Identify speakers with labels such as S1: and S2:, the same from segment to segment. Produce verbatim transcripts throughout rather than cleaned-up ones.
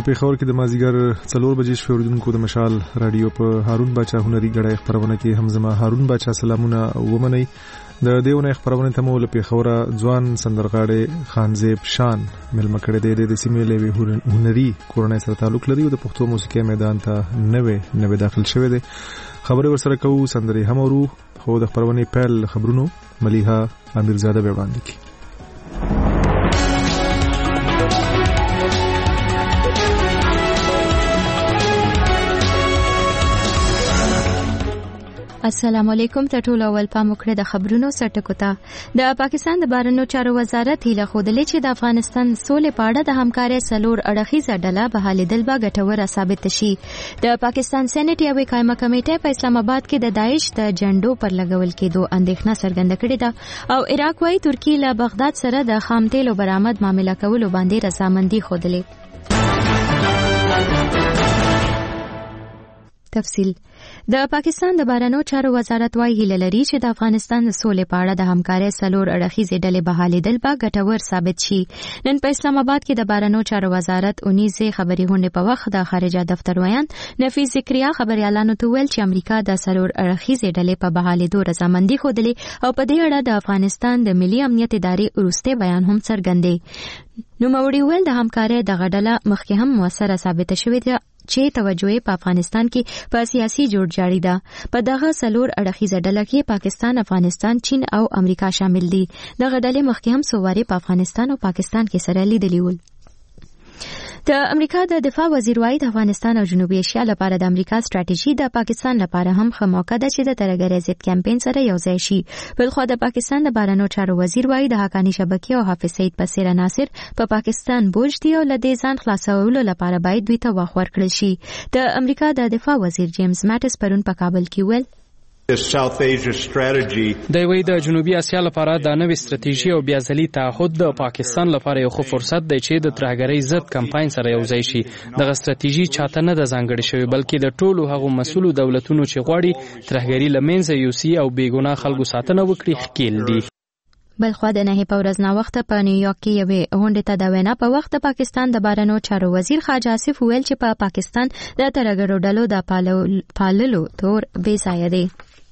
S1: پیښور کې د مازیګر څلور بجې شوې اوریدونکو د مشال رادیو په هارون باچا هنري غړای خبرونه کې همزما هارون باچا سلامونه ومني د دیونه خبرونه ته مول پیښور ځوان سندرغاړي خانزیب شان ملما کړه د د سیمې لوي هنري کورنۍ سره تعلق لري او د پښتو موسیقي میدان ته نوې نوې داخل شوه دي خبره ورسره کوو سندري هم ورو خو د خبرونه پیل خبرونو مليحه امیرزاده به وړاندې کی
S2: السلام علیکم ته ټول اول پام وکړه د خبرونو سرټکو ته د پاکستان د بهرنیو چارو وزارت هیله خودلې چې د افغانستان سولې په اړه د همکارۍ سلور اړخیزه ډله به حالېدل به ګټوره ثابت شي د پاکستان سېنات یوې قائمه کمیټه په اسلام آباد کې د داعش د جنډو پر لګول کېدو اندېښنه څرګنده کړې ده او عراق وايي ترکیه له بغداد سره د خام تیلو برآمد معامله کولو باندې رضامندي خوده. تفصیل د پاکستان د بهرنیو چارو وزارت وايي هیله لري چې د افغانستان د سولې په اړه د همکارۍ سلور اړخیزې ډلې به حالېدل به ګټور ثابت شي. نن په اسلام آباد کې د بهرنیو چارو وزارت اونیزه خبري غونډې په وخت د خارجه دفتر ویان نفیس ذکریا خبريالانو ته ویل چې امریکا د سلور اړخیزې ډلې په بحالېدو رضامندي خوده او په دې اړه د افغانستان د ملي امنیت ادارې وروسته بیان هم څرګندې. نو موري ویل د همکارۍ د غډله مخکې هم موثره ثابت شوې ده چې توجه په افغانستان کې په سیاسي جوړ جاړي ده. په دغه سلور اړخیزه ډله کې پاکستان، افغانستان، چین او امریکا شامل دي. دغه ډلې مخکې هم سوواري په افغانستان او پاکستان کې سره لیدلي ول. د امریکا د دفاع وزیر وايي د افغانستان او جنوبي اسیا لپاره د امریکا ستراتیژي د پاکستان لپاره هم ښه موقع ده چې د ترګری ضد کمپاین سره یو ځای شي. بلخو د پاکستان د بهرنیو چارو وزیر وايي د حقانی شبکې او حافظ سید پسیر ناصر په پا پاکستان بوج دي او لدې ځان خلاصولو لپاره باید دوی ته وخت ورکړل شي. د امریکا د دفاع وزیر جیمز ماټس پرون په کابل کې ویل
S3: د وی د جنوبي اسیا لپاره د نوې ستراتیژي او بیا ځلي تعهد د پاکستان لپاره یو ښه فرصت دی چې د ترهګرۍ ضد کمپاین سره یو ځای شي. دغه ستراتیژي چاته نه د ځانګړې شوی بلکې د ټولو هغو مسؤلو دولتونو چې غواړي ترهګرۍ له منځه یوسي او بیګناه خلکو ساتنه وکړي ښکیل دي.
S2: بلخو د نهي په ورځ نا وخت په نیویارک کې یوې غونډې ته د وینا په وخت د پاکستان د بهرنیو چارو وزیر خواجه آصف ویل چې په پا پاکستان د ترهګرو ډلو د پاللو تور بې ځایه دی.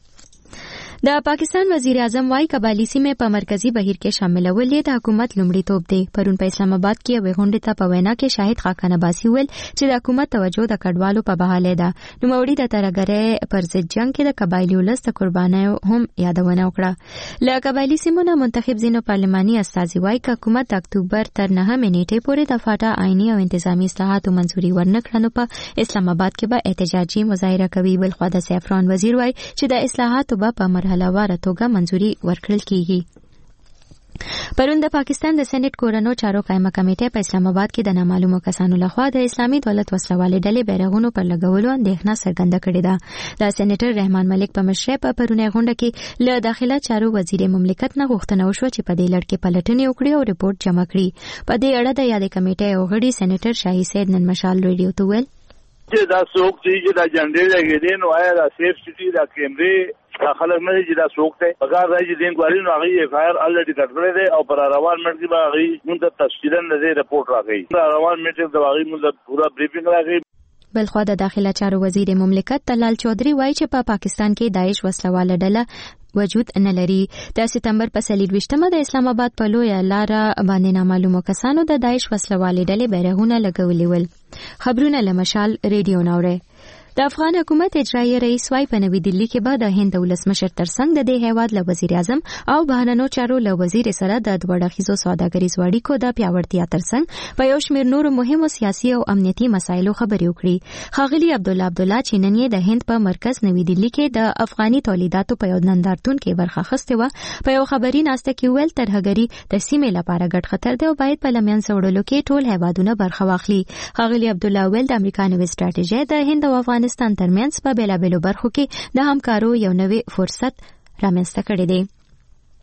S2: د پاکستان وزیر اعظم وايي قبایلی سیمې په مرکزی بهیر کې شاملول د حکومت لومړیتوب دی. پرون په اسلام آباد کې یوې غونډې ته په وینا کې شاهد خاکان عباسي ویل چې د حکومت توجه د کډوالو په بحاله ده. نوموړي د ترهګرۍ پر ضد جنگ کې د قبایلی ولس د قربانیو هم یادونه وکړه. له قبایلی سیمو نه منتخب ځینو پارلماني استازي وايي چې حکومت د اکتوبر تر نهمې نیټې پورې د فاټا آئینی او انتظامی اصلاحاتو منځوري ورنکړه نو په اسلام آباد کې به احتجاجي مظاهره کوي. بلخو د سیفران وزیر وايي چې د اصلاحاتو به په مرحله واره توګه منځوري ورکړل کیږي. پرون د پاکستان د سېنات کورنو چارو قائمه کمیټه په اسلام آباد کې د نامعلومو کسانو لخوا د اسلامي دولت وسلوالې ډلې بیرغونو پر لګولو اندېښنه څرګنده کړې ده. د سېنیټر رحمان ملک په مشرۍ په پرونی غونډه کې له داخله چارو وزیر مملکت نه غوښتنه وشوه چې په دې لړ کې پلټنې وکړي او ریپورت جمع کړي. په دې اړه د یادې کمیټې یو غړي سېنیټر شاهي سید نن مشال ریډیو ته ویل
S4: چې دا څوک چې دا جنډې لګېدې نو آیا دا سیف سټي دا کیمرې دا خلک نه چې دا څوک دی پکار دی چې دین غواړي نو هغه یې فایر الریډي کړی دی او پر روان منټ کې به هغه مونږ ته تفصیلا د رپورټ راغی. روان منټ کې د هغه مونږ پورا بریفینګ راغی.
S2: بلخو د داخله چارو وزیر مملکت تلال چودري وایي چې په پا پاکستان کې داعش وسلواله ډله وجود نه لري. د سپتمبر په څلورویشتمه د اسلام آباد په لویه لاره باندې نامعلومو کسانو د داعش وسلوالې ډلې بیرغونه لګولي ول. خبرونه له مشال ریډیو ناوړه. د افغان حکومت اجرایي رئیس وايي په نوې دلی کې به د هند ولسمشر ترڅنګ د دې هیواد له وزیر اعظم او بهرنیو چارو له وزیر سره د دوړخیزو سوداګریزو اړیکو د پیاوړتیا ترڅنګ په یو شمېر نورو مهمو سیاسي او امنیتي مسایلو خبرې وکړي. ښاغلي عبدالله عبدالله چې نن یې د هند په مرکز نوې دلی کې د افغاني تولیداتو په یو نندارتون کې برخه اخیستې وه په یو خبري ناسته کې ویل ترهګري د سیمې لپاره ګډ خطر دی او باید په لمنځه وړلو کې ټول هیوادونه برخه واخلي. ښاغلي عبدالله ویل د امریکا نوې ستراتیژي د هند او افغانستان ترمنځ په بیلابیلو برخو کې د همکارو یو نوې فرصت رامنځته کړی دی.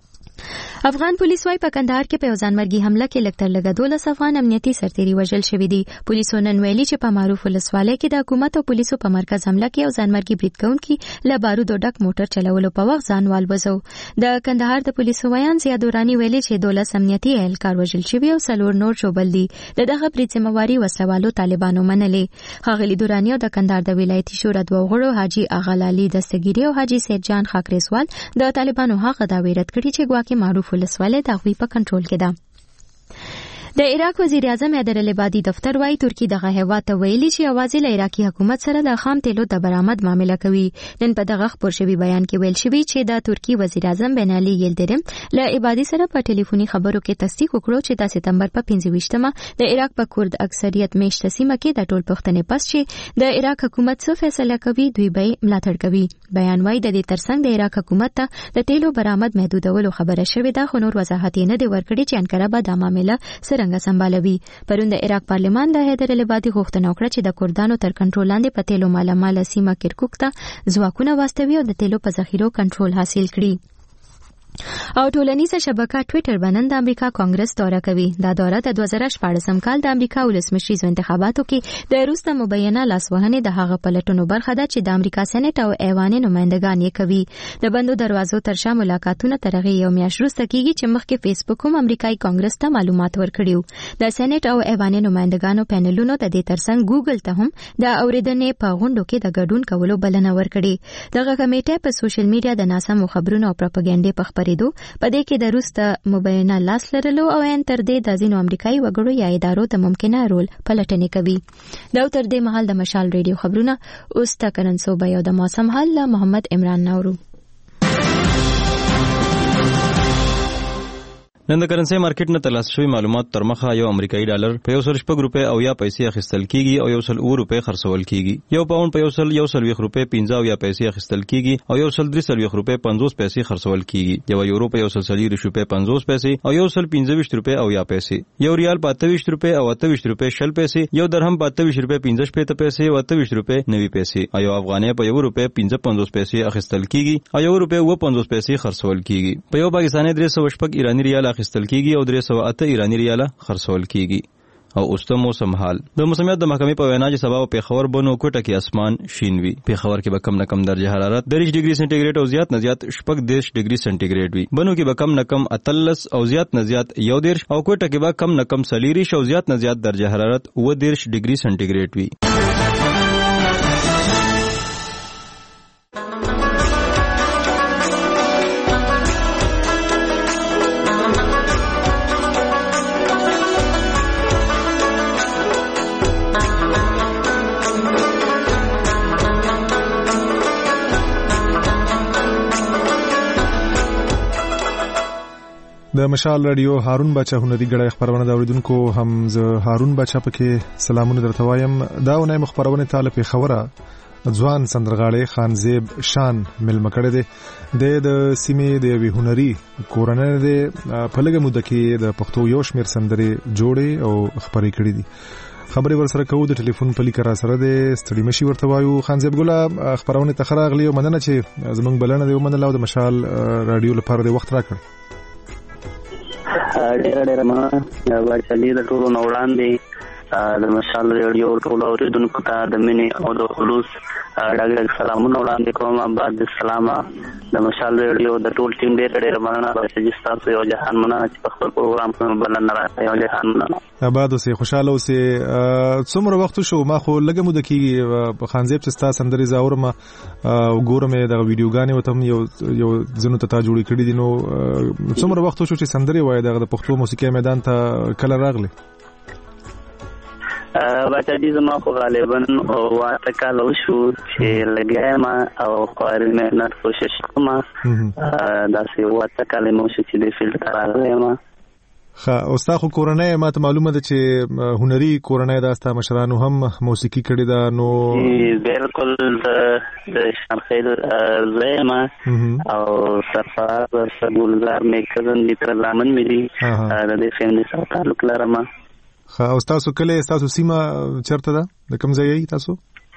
S2: افغان پولیس وايي په کندهار کې په ځانمرګي حمله کې لکتر لګا دولس افغان امنیتي سرتیري وژل شوی دي. پولیسو نن ویلي چې په معروف ولسوالۍ کې د حکومت او پولیسو په مرکز حمله کې یو ځانمرګي برید کوونکي له بارودو ډک موټر چلولو په وخت ځان والوزو. د کندهار د پولیسو ویان زیادورانی ویلي چې دولس امنیتي اهلکار وژل شوی او څلور نور ژوبل دي. دغه برید ذمہواری وسلوالو طالبانو منلې. ښاغلي دورانی او د کندهار د ولایتي شورا دوه غړو حاجی اغالالي دستګيري او حاجی سید جان خاکریسوال د طالبانو هغه دا ویرت کړي چې ګواکې معروف ولسوالۍ د هغوی په کنټرول کې ده. د عراق وزیر اعظم حیدر العبادي دفتر وايي ترکی دغه هیواد ته ویلي چې یوازې له عراقي حکومت سره د خام تیلو د برآمد معامله کوي. نن په دغه خبر شوی بیان کې ویل شوی چې د ترکی وزیر اعظم بن علي یلدرم له عبادي سره په ټلیفوني خبرو کې تصدیق وکړو چې د سپتمبر په پنځه ویشتمه د عراق په کورد اکثریت میشته سیمه کې د ټول پښتنې پس چې د عراق حکومت څه فیصله کوي دوی به ملاتړ کوي. بیان وايي د دې ترڅنګ د عراق حکومت ته د تیلو برآمد محدودولو خبره شوې ده، خو نور وضاحت یې نه دی ورکړی چې انکره به دا معامله څرنګه سمبالوي. پرون د عراق پارلمان له حیدر العبادي غوښتنه وکړه چې د کردانو تر کنټرول لاندې په تیلو مالامال سیمه کرکوک ته ځواکونه واستوي او د تیلو په ذخیرو کنټرول حاصل کړي. او ټولنیزه شبکه ټوئیټر باندې د امریکا کانګرس دوره کوي. دا دوره د دوه زره شپږم کال د امریکا ولسمشریزو انتخاباتو کې د وروسته مبینه لاسوهنې د هغه پلټنو برخه ده چې د امریکا سېنات او ایوان نمائندگان یې کوي. د بندو دروازو تر شا ملاقاتونه تر هغه یو میاشت وروسته کیږي چې مخکې فیسبوک هم امریکایي کانګرس ته معلومات ورکړي. د سېنات او ایوان نمائندگانو پینلونو د دې ترڅنګ ګوګل ته هم د اوریدنې په غونډو کې د ګډون کولو بلنه ورکړي. دغه کمیټه په سوشل میډیا د ناسمو خبرونو او پروپاګاندا په خبرېدو په دې کې د روسته مبینه لاس لرلو او ان تر دې د ځینو امریکایي وګړو یا ادارو د ممکنه رول پلټنې کوي. دا تر دې مهال د مشال ریډیو خبرونه اوس تا کرنسوبه یو د موسم حال له محمد عمران نورو.
S5: نن د کرنسي مارکیټ نه ترلاسه شوی معلومات تر مخه یو امریکایي ډالر په یو سل شپږ روپۍ او یا پیسې اخیستل کیږي او یو سل اووه روپۍ خرڅول کیږي. یو پاوند په یو سل یو سل ویښ روپۍ پنځه او یا پیسې اخیستل کیږي او یو سل درې سل ویښ روپۍ پنځوس پیسې خرڅول کیږي. یو یورو په یو سل څلوېښت روپۍ پنځوس پیسې او یو سل پنځه ویشت روپۍ او یا پیسې. یو ریال په اته ویشت روپۍ او اته ویشت روپۍ شل پیسې. یو درهم په اته ویشت روپۍ پنځه شپېته پیسې او اته ویشت روپۍ نوي پیسې. او یو افغانۍ په یو روپۍ پنځه پنځوس پیسې اخیستل کیږي او یو روپۍ اووه پنځوس پیسې خرڅول کیږي. په یو پاکستاني درې سوه شپږ ایراني ریال اخیستل کیږي او درې سوه اته ایرانی ریاله خرڅول کیږي. او اوس د موسم حال. د موسمیات د محکمې په وینا چې سبا په پیښور بنو کوټه کې اسمان شین وي. پیښور کې به کم نه کم درجه حرارت دریش ډیګري سنټیګریډ او زیات نه زیات شپږ دیرش ډیګري سنټیګریډ وي. بنو کې به کم نه کم اتلس او زیات نه زیات یو دیرش او کوټه کې به کم نه کم څلېرویشت او زیات نه زیات درجه حرارت اووه دیرش ډیګري سنټیګریډ وي.
S1: د مشال رادیو هارون بچا هنري غړای خبرونه دا اوریدونکو هم ز هارون بچا پکې سلامونه درته وایم. دا ونه مخبرونه طالب خبره ځوان سندرغاړي خانزیب شان ملمه کړی دی د سیمې د وی هنري کورنۍ د پلګه مده کې د پښتو یو شمیر سندري جوړې او خبرې کړې دي. خبرې ورسره کوو د ټلیفون په لیکه را سره د ستړي مشي ورته وایو. خانزیب ګله خبرونه تخراغلی او مننه چې زمونږ بلنه دی ومنله او د مشال رادیو لپاره د وخت راکړ.
S6: ډېر ډېر مننه ورچلي د ټولو نه وړاندې د مشال ریډیو ټولو اوریدونکو ته د مینې او د خلوص ډېر ډېر سلامونه وړاندې کوم. بعد السلام د مشال ریډیو د ټول ټیم ډېر ډېر مننه چې تاسو یو جهان مننه چې په خپل پروګرام کې بلنه راکړئ. یو جهان مننه.
S1: آباد اوسې خوشاله اوسې. څومره وخت شو ما خو لږه موده کېږي خانزیب چې ستا سندرې زه اورم ګورم یې دغه ویډیوګانې ورته هم یو یو ځینو ته تا جوړې کړي دي. نو څومره وخت شو چې سندرې وایې دغه د پښتو موسیقۍ میدان ته کله راغلې؟
S6: بچه دې زما خو غالبا واته کاله وشو چې لګیا یم او خواري محنت کوشش کوم. داسې واته کاله مو شو چې دې فیلډ ته راغلی یم.
S1: ښه او ستا خو کورنۍ ما ته معلومه ده چې هنري کورنۍ ده ستا مشرانو هم موسیقي کړې ده. نو
S6: بالکل د شمخیل زوی یم او سرفراز سرګلزار مې کزن دي تر لامن مې دي د دې فیملي سره تعلق لرم.
S1: ښه او ستاسو کلی ستاسو سیمه چېرته ده؟ د کوم ځای یې تاسو؟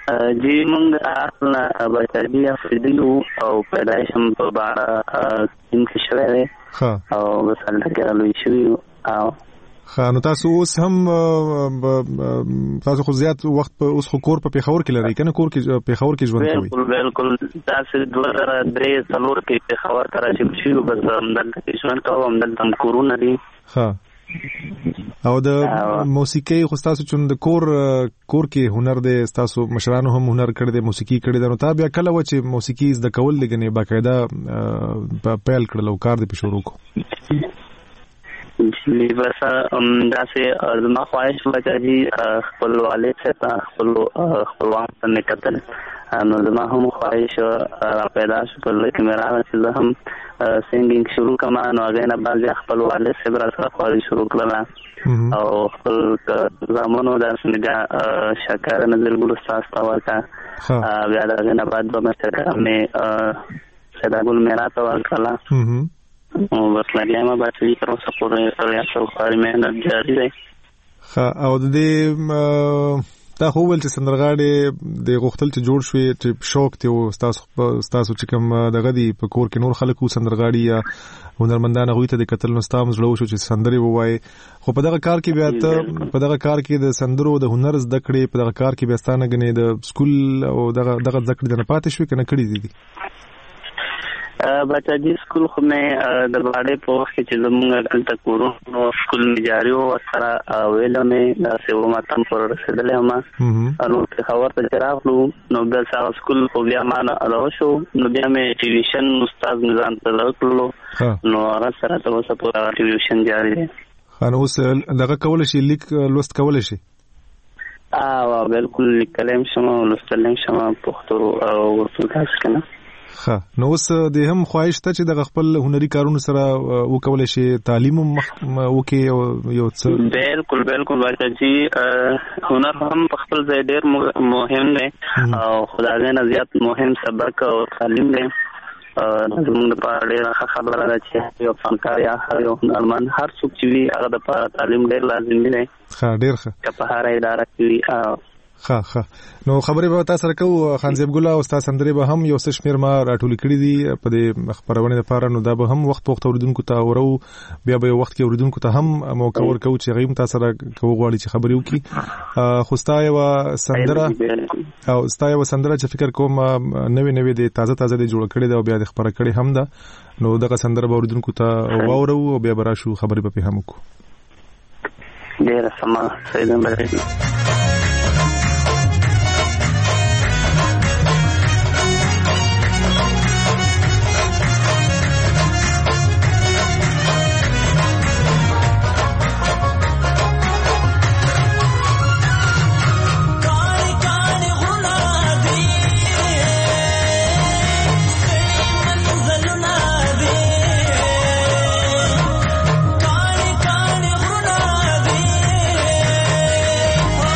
S6: جی مونږ اصلا بچی افریدلو او پیدایش هم په بار ټیم کې شوی دی او بس هلته کې رالوی شوي او
S1: ښه نو تاسو اوس هم تاسو خو زیات وخت په اوس خو کور په پېښور کې لرئ که نه کور کې پېښور کې ژوند کوئ؟
S6: بالکل بالکل تاسو دوه زره درې څلور کې پېښور ته راشم شوي بس همدلته کې ژوند کوو همدلته هم کورونه دي.
S1: ښه او د موسیقۍ خو ستاسو چون د کور کور کې هنر دی ستاسو مشرانو هم هنر کړی دی موسیقي کړی دی نو تا بیا کله و چې موسیقي زده کول دی ګنې باقاعده پیل کړل او کار دی په شروع کړو؟
S6: جی بس داسې زما خواهش وه چې جي خپل والد صاحب ته خپلو خپلوانو ته مې کتل نو زما هم خواهش را پیدا شو په زړه کې مې راغله چې زه هم سینګینګ شروع کړم نو هغې نه بعد بیا خپل والد صاحب را سره خواري شروع کړله او خپل زامنو داسې مې بیا شاکر نظرګل استاد ته ورکړه بیا د هغې نه بعد به مې مې سیداګل میرا ته ورکړله او بس لګیا ما بچی تر اوسه پورې ریاست او خواري مهنت جاري دی.
S1: ښه او د دې تا خو وویل چې سندرغاړې د غوښتل چې جوړ شوې چې شوق دی او ستاسو ستاسو چې کوم دغه دي په کور کې نور خلک وو سندرغاړي یا هنرمندان هغوی ته د کتل نو ستا هم زړه وشو چې سندرې ووایې خو په دغه کار کې بیا ته په دغه کار کې د سندرو د هنر زده کړې په دغه کار کې بیا ستا نه ګنې د سکول او دغه دغه زده کړې نه پاتې شوې که نه کړي دي؟
S6: بچا جی سکول خو مې د باډې په وخت کې چې زمونږ دلته کورو نو سکول مې جاري و ورسره ویله مې داسې ومه تم پورې رسېدلی ومه نو پېښور ته چې راغلو نو بیا هغه سکول خو بیا ما نه دغه شو نو بیا مې ټلویزیون استاد مې ځان ته دغه کړلو نو هغه سره تر اوسه پورې هغه ټلویزیون جاري دی.
S1: نو اوس دغه کولی شي لیک لوست کولی شي؟
S6: او بالکل لیکلی هم شم او لوستلی هم شم پښتو او اردو داسې که نه.
S1: ښه نو اوس د هم خواهش ته چې د خپل هنري کارونو سره وکولی شي تعلیم وکړي یو څه؟
S6: بالکل بالکل بچا جي هنر هم په خپل ځای ډېر مهم دی او خو د هغې نه زیات مهم سبق او تعلیم دی. زموږ دپاره ډېره ښه خبره ده چې یو فنکار یا هر یو هنرمند هر څوک چې وي هغه دپاره تعلیم ډېر لازمي دی.
S1: ښه ډېر ښه
S6: که په هره اداره کې وي.
S1: ښه ښه نو خبرې به تا سره کوو خان زیب ګل او ستا سندرې به هم یو څه شمېر ما راټولې کړي دي په دې خپرونې دپاره نو دا به هم وخت په وخت اورېدونکو ته ورو بیا به یو وخت کې اورېدونکو ته هم موقع ورکوو چې هغوی هم تا سره که وغواړي چې خبرې وکړي خو ستا یوه سندره او ستا یوه سندره چې فکر کوم نوې نوې دی تازه تازه دی جوړه کړې ده او بیا دې خپره کړې هم ده نو دغه سندره به اورېدونکو ته واورو او بیا به راشو خبرې به پرې هم وکړو.
S6: ډېره سمه سیدن بلې
S7: Oh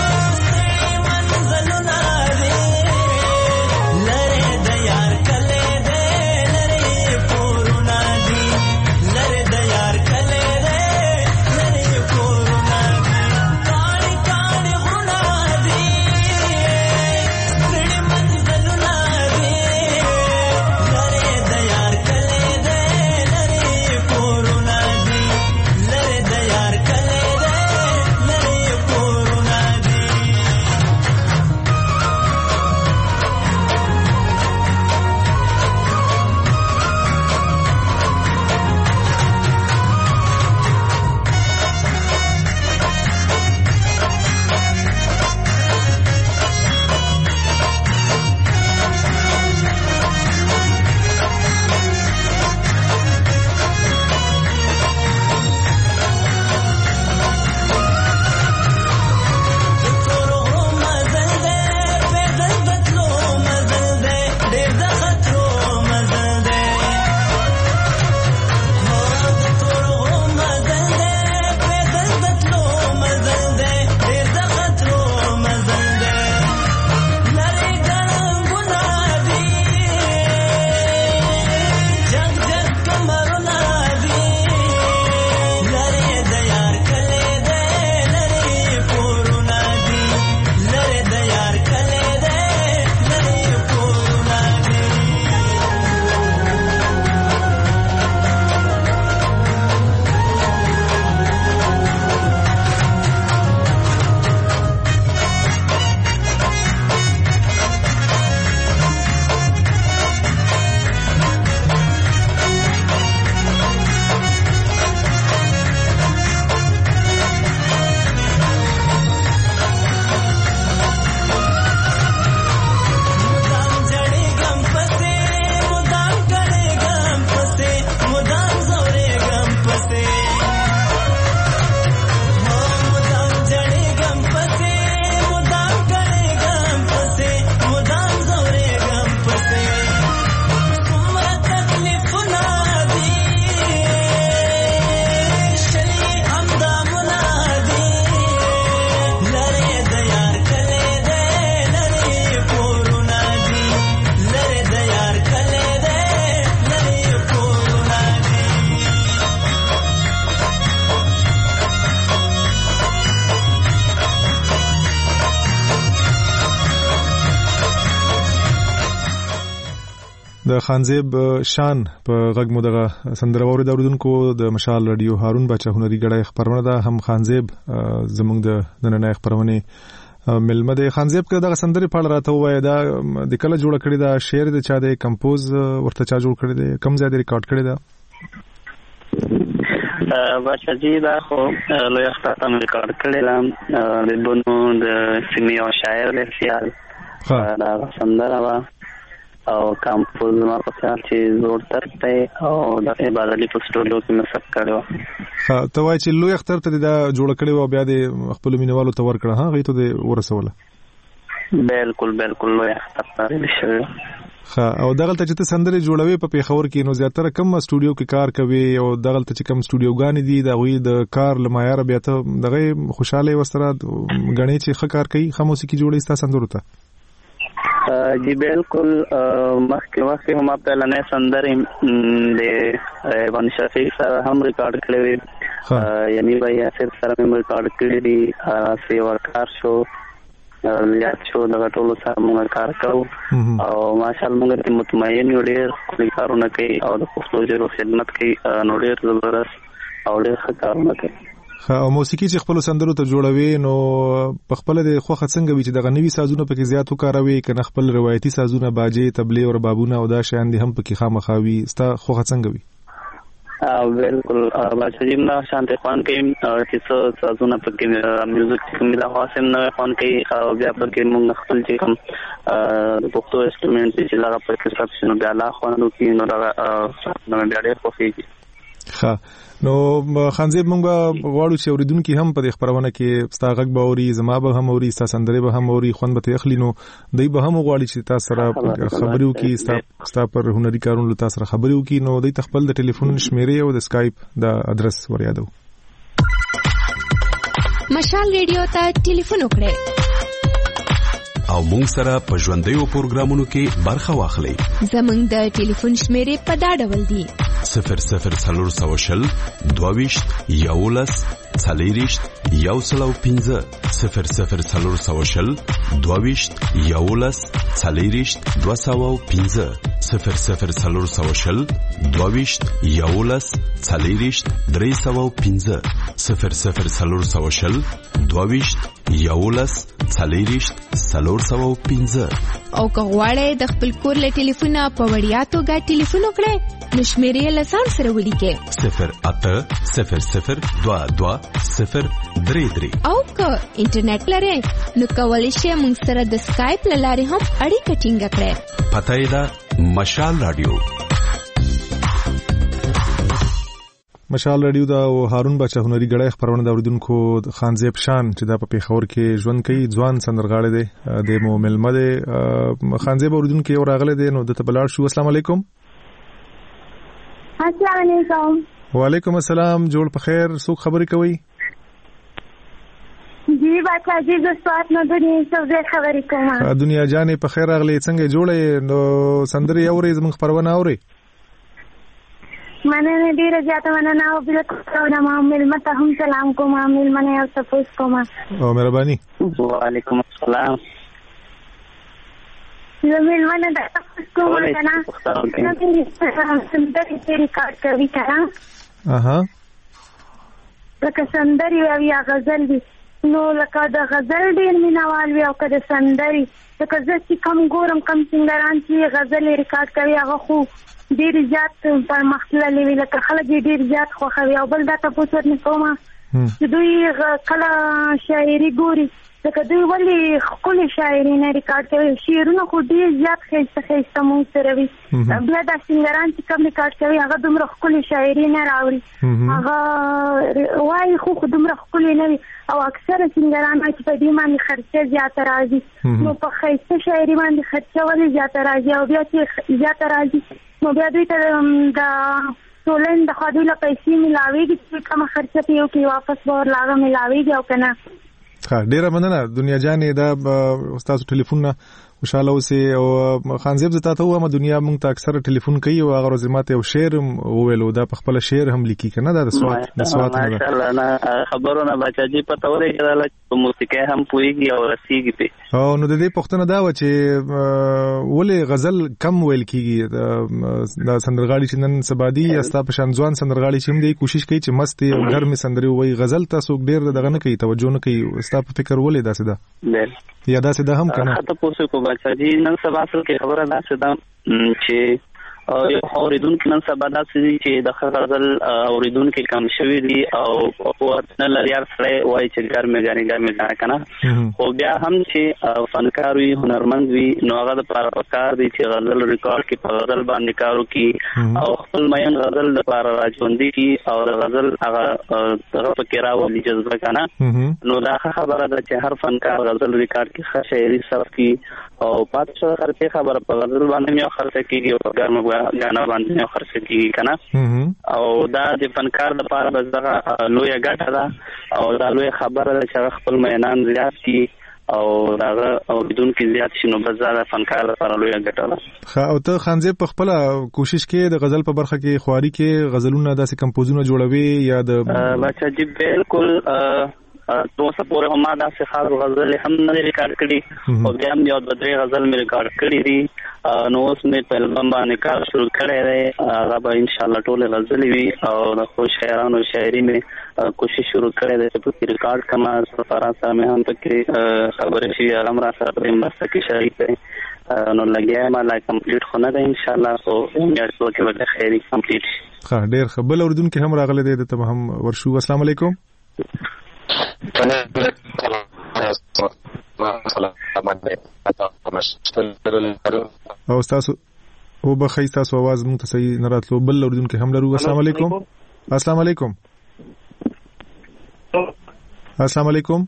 S1: د خانزیب شان په غږ مو دغه سندره واورید اوریدونکو د مشال رادیو هارون باچا هنري غړای خبرونه ده. هم خانزیب زموږ د نن خبرونه ملمه د خانزیب کې دغه سندره په اړه راته وایي دا د کله جوړ کړی دا شعر د چا د کمپوز ورته چا جوړ کړی دی کوم ځای د ریکارډ کړی
S6: دا باچا جی دا خو لوی اختر ته ریکارډ کړی دا د بونو د سیمې او شاعر د خیال دا سندره وا او کمپوز ما په خیال چې زور ترته او د عبادت په سټوډیو کې مسک کړو.
S1: ها ته وایي چې لوی اختر ته دا جوړ کړی او بیا د خپل مینوالو ته ور کړه ها غي ته د ورسوله.
S6: بالکل بالکل لوی اختر ته شوی.
S1: ها او دغه ته چې سندره جوړوي په پیښور کې نو زیاتره کم سټوډیو کې کار کوي او دغه ته چې کم سټوډیوګان دي دا غوي د کار لمایار بیا ته دغه خوشاله وستره غني چې ښه کار کوي خو موسیقي جوړي ستا سندره ته.
S6: جی بالکل مخکې وخت هم په لنه سندرې د وان شفیع سره هم ریکارډ کړې وي یعنی بھائی اسر سره هم ریکارډ کړې دي سی ورکار شو یا شو دغه ټولو سره موږ کار کوو او ماشاءالله موږ ته مطمئن یو ډېر کارونه کوي او د پښتو ژبې خدمت کوي نو ډېر زبردست او ډېر ښه کارونه کوي.
S1: او موسیقي چې خپل سندرو ته جوړوي نو په خپل د خوخه څنګه وي چې دغه نوي سازونه پکې زیات وکاروي کنه خپل روایتي سازونه باجه تبلې او بابونه او دا شیان دي هم پکې خامخاوي ستا خوخه څنګه وي؟
S6: او بالکل باچا جی نه شانته خوان کې چې سازونه پکې میوزیک کې دا خاصم نه خوان کې او بیا پکې موږ خپل چې کوم د پښتو انسټرومنټ چې لاغه پکې سبسنو بیا لا خوانو کې نو دا نو بیا ډېر خوښي.
S1: ښه نو خانزیب مونږ غواړو چې اوریدونکو هم په خبرونه کې ستا غږ به اوري زما به هم اوري ستا سندره به هم اوري خوند به تخلي نو دای به هم غواړي چې تاسو سره خبرو کې ستا ستا پر هنري کارونو تاسو سره خبرو کې نو دای خپل د ټلیفون شمیرې او د اسکایپ د ادرس ور یادو.
S2: مشال ریډیو ته ټلیفون وکړئ
S7: او مونږ سره په ژوندۍ پروګرامونو کې برخه واخلئ.
S2: زمونږ د ټلیفون شمیرې په دا ډول دي
S7: صفر صفر څلور سوه شل دوهویشت یولس څلېرویشت یو سل او پنځه صفر صفر څلور سوه شل دوهویشت یولس څلېرویشت دوه سوه او پنځه صفر صفر څلور سوه شل دوهویشت یولس څلېرویشت درې سوه او پنځه صفر صفر څلور سوه شل دوهویشت یولس څلېرویشت څلور سوه او پنځه.
S2: او که غواړئ د خپل کور له ټلیفونه په وړیا توګه ټلیفون وکړئ نو شمیرې له ځان سره ولیکئ
S7: صفر اته صفر صفر دوه دوه صفر درې درې.
S2: او که انټرنیټ لرئ نو کولی شئ موږ سره د اسکایپ له لارې هم اړیکه ټینګه کړئ.
S7: پته یې ده مشال رادیو.
S1: مشال رادیو دا او هارون باچا هنري غړای خبرونه دا اوریدونکو خانزیب شان چې دا په پیښور کې ژوند کوي ځوان سندرغاړی دی د مو ملمه دی خانزیب اوریدونکو یو راغلی دی نو د ته بلار شو. السلام علیکم.
S8: السلام علیکم.
S1: وعلیکم السلام. جوړ په خیر څوک خبرې کوي؟
S8: جی باچا جی د سوات نو دنیا څه خبرې کوم.
S1: دنیا جانې په خیر راغلی څنګه جوړې نو سندري اوري زموږ خبرونه اوري؟
S8: مننه ډیره زیاته مننه او بل کومه معامل مته هم سلام کوم معامل منه او تاسو کوم
S1: او مهرباني.
S6: وعلیکم السلام.
S8: زميل منه د تاسو کوم کنه سندري ریکارډ کوي کنه
S1: اها
S8: لکه سندري او یا غزل دي نو لکه د غزل ډیر مینوال وي او که د سندري لکه زه چې کم ګورم کم سنگران چې غزل ریکارډ کوي هغه خو ډیر زیات پر مخللې وی لکه خلک ډیر زیات خوښوي او بل دا تاسو ورته کومه چې دوی کله شاعري ګوري لکه دوی ولې خپل شاعري نه ریکارډ کوي شعرونه خو ډیر زیات ښایسته ښایسته مونږ سره وي بیا دا سنگران چې کوم ریکارډ کوي هغه دومره خپل شاعري نه راوړي هغه وایي خو دومره خپل نه وي او اکثره سنگران چې په دې باندې خرچه زیاته راځي نو په ښایسته شاعري باندې خرچه ولې زیاته راځي او بیا چې زیاته راځي نو بیا دوی ته د ټولن د خادي له پیسې ملاويږي چې کوم خرچه پیو کې واپس ور لاغه ملاويږي او کنه.
S1: ها ډیره مننه دنیا جانې دا استاد ټلیفون خوشاله اوسې. او خانزیب زه تاسو وایم دنیا مونږ ته اکثر ټلیفون کوي او هغه ورځ ماته یو شعر وویلو دا په خپل شعر هم لیکي کنه دا د سوات د سوات نه
S6: ماشاءالله نه خبرونه بچاجي پته ورګل چې موسیقي هم پويږي او رسیږي په.
S1: او نو د دې پښتنه دا و چې ولې غزل کم ویل کیږي د سندرغاړي چې نن سبادي استا په شان ځوان سندرغاړي چې هم دې کوشش کوي چې مستي او ګرمي سندري وای غزل تاسو ډېر دغه نه کوي توجه نه کوي استا په فکر ولې داسې ده یا داسې ده هم کنه
S6: ته پوسو کو بچاجي نن سبا اصل کې خبره داسې ده چې یو اوریدونکو نن سبا داسې چې د غزل اوریدونکو کم شوی دي او ورته لريار سره وای چې ګرمه ګرمه ګرمه کنه او بیا هم چې فنکار وي هنرمند وي نو هغه د لپاره پکار دي چې غزل ریکارډ کې په غزل باندې کارو کې او خپل مین غزل د لپاره راځوندي کې او د غزل هغه هغه پکې راوړي جذبه کنه نو دا خبره ده چې هر فنکار غزل ریکارډ کې ښه شاعري صرف کې او پاتې خرڅه خبره په غزل باندې یو خرڅه کیږي او ګرمه غانا باندې یو خرڅه کیږي کنه او دا د فنکار لپاره بس دغه لوی ګټه ده او دا لوی خبره ده چې خپل مینان زیات کی او داغه او بدون کې زیات شنو بس دا فنکار لپاره لوی ګټه ده.
S1: خا او ته خانزیب په خپل کوشش کې د غزل په برخه کې خواري کې غزلونه داسې کمپوزونه جوړوي یا د
S6: بچا جی بالکل تو څه پورې هم دا څه خاص غزل هم نه ریکارډ کړي او بیا هم یو د درې غزل مې ریکارډ کړي دي نو اوس مې په البم باندې کار شروع کړی دی هغه به ان شاء الله ټول غزلې وي او د خو شاعرانو شاعري مې کوشش شروع کړی دی چې په ریکارډ کما سفارا سره مې هم پکې خبرې شي هغه را سره په مسته کې شریک دی نو لګیا ما لا کمپلیټ خو نه ده ان شاء الله خو بیا څو کې به خیري کمپلیټ شي.
S1: ښه ډېر ښه بل اوریدونکو هم راغلی دی ته هم ورشو. السلام علیکم. او تاسو او بخی تاسو आवाज مونږ ته صحیح نه راتلو بل اوریدونکو هم لرو. السلام علیکم. السلام علیکم. السلام علیکم.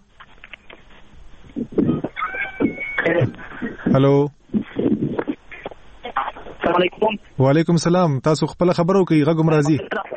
S1: هالو.
S9: السلام علیکم.
S1: وعلیکم السلام. تاسو خپل خبرو کوي غږم راځي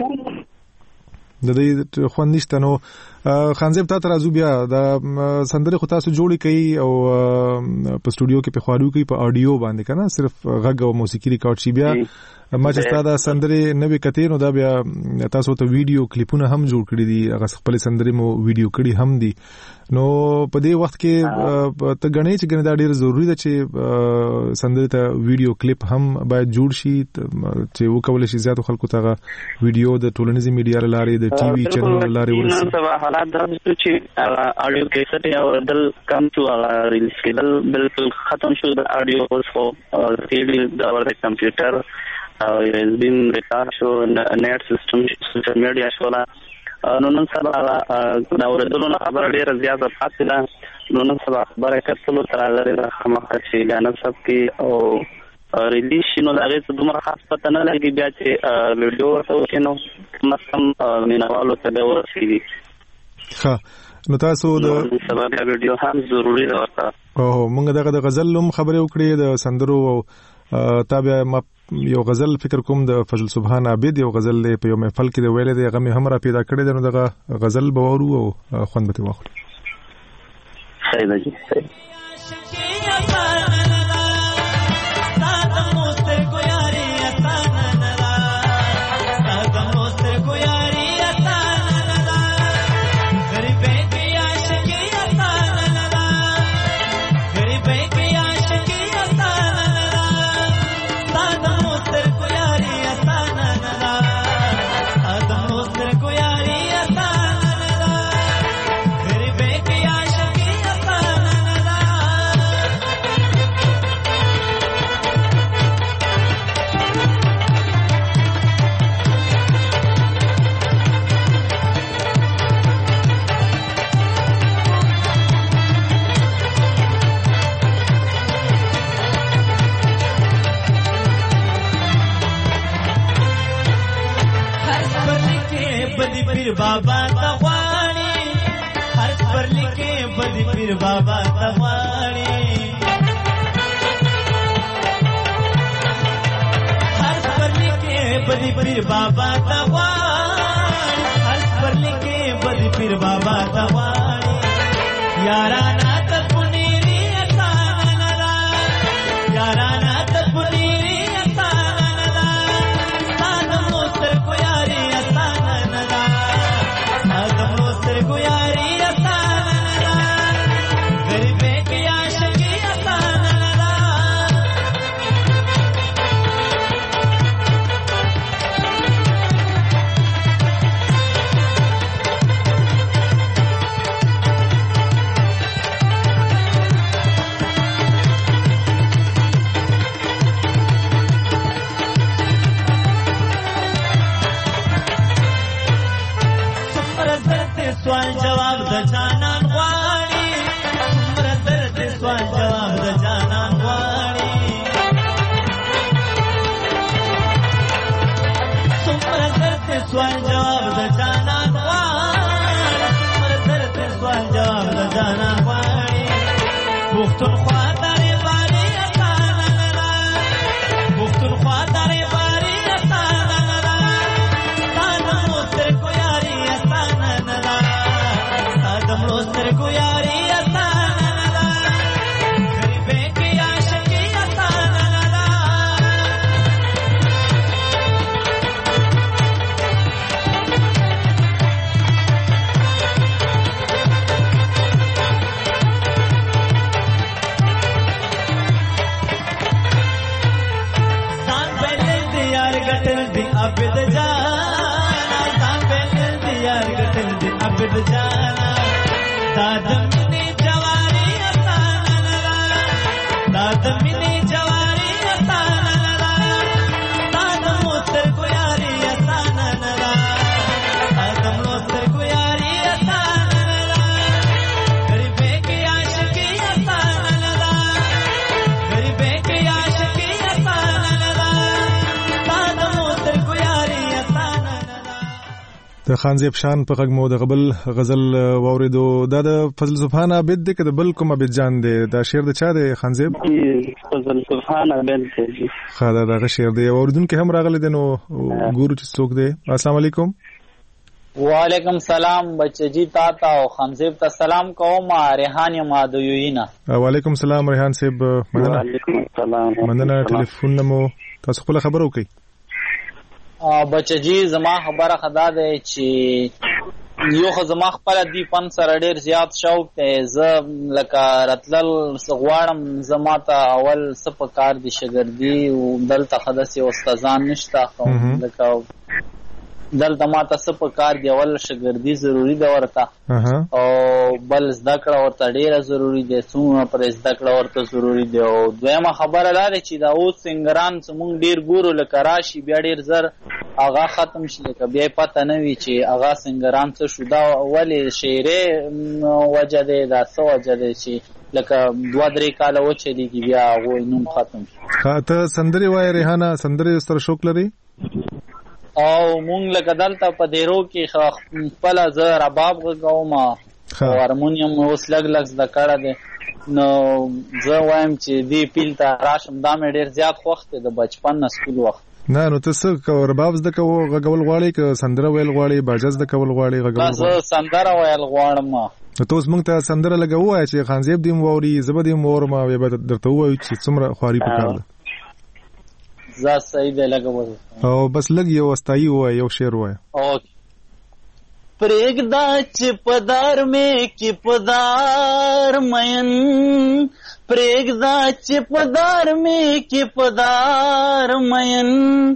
S1: د دې خو نشته نو خانزیب تاسو راځو بیا د سندره خو تاسو جوړی کوي او په سټوډیو کې په خوارو کوي په اډیو باندې کنه صرف غږ او موسیقي ریکارډ شي بیا ما چې ستاسو سندره نوې کتې نو دا بیا تاسو ته ویډیو کلیپونه هم جوړ کړی دي هغه خپل سندره مو ویډیو کړی هم دي نو په دې وخت کې ته غنې چې ګنې دا ډیر ضروری ده چې سندره ته ویډیو کلیپ هم باید جوړ شي چې وکول شي زیاتو خلکو ته ویډیو د ټولنیزي میډیا لارې د ټي وي چینل لارې ورسي
S6: نو حالات دا چې اډیو کیسټ یا دل کم شو هغه ریلیز کېدل بالکل ختم شو د اډیو اوس خو سی ډي دا ورته کمپیوټر او اس بي ریکارډ شو نیټ سیستم سوشل میډیا شو نو نن سبا دا ورته نو خبر ډیره زیاته پاتې ده نو نن سبا خبره کتلو تر لري د خامخا چې غاڼه سب کې او ریلیز شنو دا غي دومره خاص پته نه لګي بیا چې ویډیو ورته وکینو مستم مینوالو ته به ورسیږي.
S1: ښه نو تاسو د
S6: سبب ویډیو هم ضروری ده ورته
S1: او موږ دغه د غزل لوم خبرې وکړې د سندرو او تابع یو غزل فکر کوم د فضل سبحان عابد یو غزل په یو محفل کې د ویلې د غمه هم را پیدا کړې ده نو دغه غزل بورو او خوند به واخلو.
S6: صحیح ده جی صحیح.
S10: بابا تغوانی هر پر لکه بدی پیر بابا تغوانی هر پر لکه بدی پیر بابا تغوانی هر پر لکه بدی پیر بابا تغوانی یارانا تکنیری اسانا ندا سرخوا دارې باري اسانه نه ده ستا د مړو سترګو یاري اسانه نه ده ستا د مړو سترګو یاري اسانه نه ده غریبۍ کې عاشقي اسانه نه ده عبد جانا ځان بل دي یار ګټل دي عبد جانا دا د مینې جواري اسانه نه ده دا د مینې جواري اسانه نه ده دا د موتر کو یاري اسانه نه ده دا د موتر کو یاري اسانه نه ده غریبۍ کې عاشقي اسانه نه ده غریبۍ کې عاشقي اسانه نه ده
S1: د خانزیب شان په غږ مو د غبل غزل واوریدو دا د فضل سبحان عبد دی که د بل کوم عبد جان دی دا شعر د چا دی خانزیب
S6: فضل سبحان عبد دی
S1: خا دا دغه شعر دی اوریدونکو هم راغلی دی نو ګورو چې څوک دی السلام علیکم
S9: وعلیکم سلام بچجی تا تا او خانزیب ته سلام کوم ریحان یم ادوینا
S1: وعلیکم سلام ریحان صاحب مننه
S6: وعلیکم السلام
S1: مننه ټلیفون نمو تاسو خپل خبرو کوي
S9: بچجی زما خبره خدا ده چې یو خو زما خپل دی فن سره ډیر زیات شوق دی زه لکه راتلل غواړم زما ته اول څه په کار دي شګردي او دلته خداسي استادان نشته خو لکه دلته ما ته څه په کار دی اول شګردي ضروری ده ورته او بل زده کړه ورته ډیره ضروری ده څومره پر زده کړه ورته ضروری ده او دویمه خبره دا ده چې دا اوس سنگران څومره ډیر ګورو لکه راشي بیا ډیر زر اغا ختم شي لکه بیا پته نه وي چې اغا سنگران څه شو دا ولې شعرې وجه ده دا څه وجه ده چې لکه دوه درې کاله وچلیږي بیا غوی نوم ختم شي
S1: ته سندري وای ریحانه سندري سره شوق لري
S9: او مونږ لکه دلته په دیرو کې خپل زه رباب غږوم او هارمونیم اوس لګ لګ زده کړه دی نو زه وایم چې دی پیل ته راشم دا مې ډېر زیات خوښ دی د بچپن نه سکول وخت
S1: نه نو ته څه رباب زده کوو غږول غواړې که سندره ویل غواړې باجه زده کول غواړې غږول
S9: غواړې زه سندره ویل غواړم
S1: نو ته اوس مونږ ته سندره لږه ووایه چې خانزیب دې م واوري زه به دې م واورم او بیا به درته ووایو چې څومره خواري پکار ده
S9: زه صحیح دی لګه وایي
S1: او بس لږ یو استایي ووایه یو شعر ووایه
S9: اوکې پرېږده چې پدار مې کې پدار مین پرېږده چې پدار مې کې پدار مین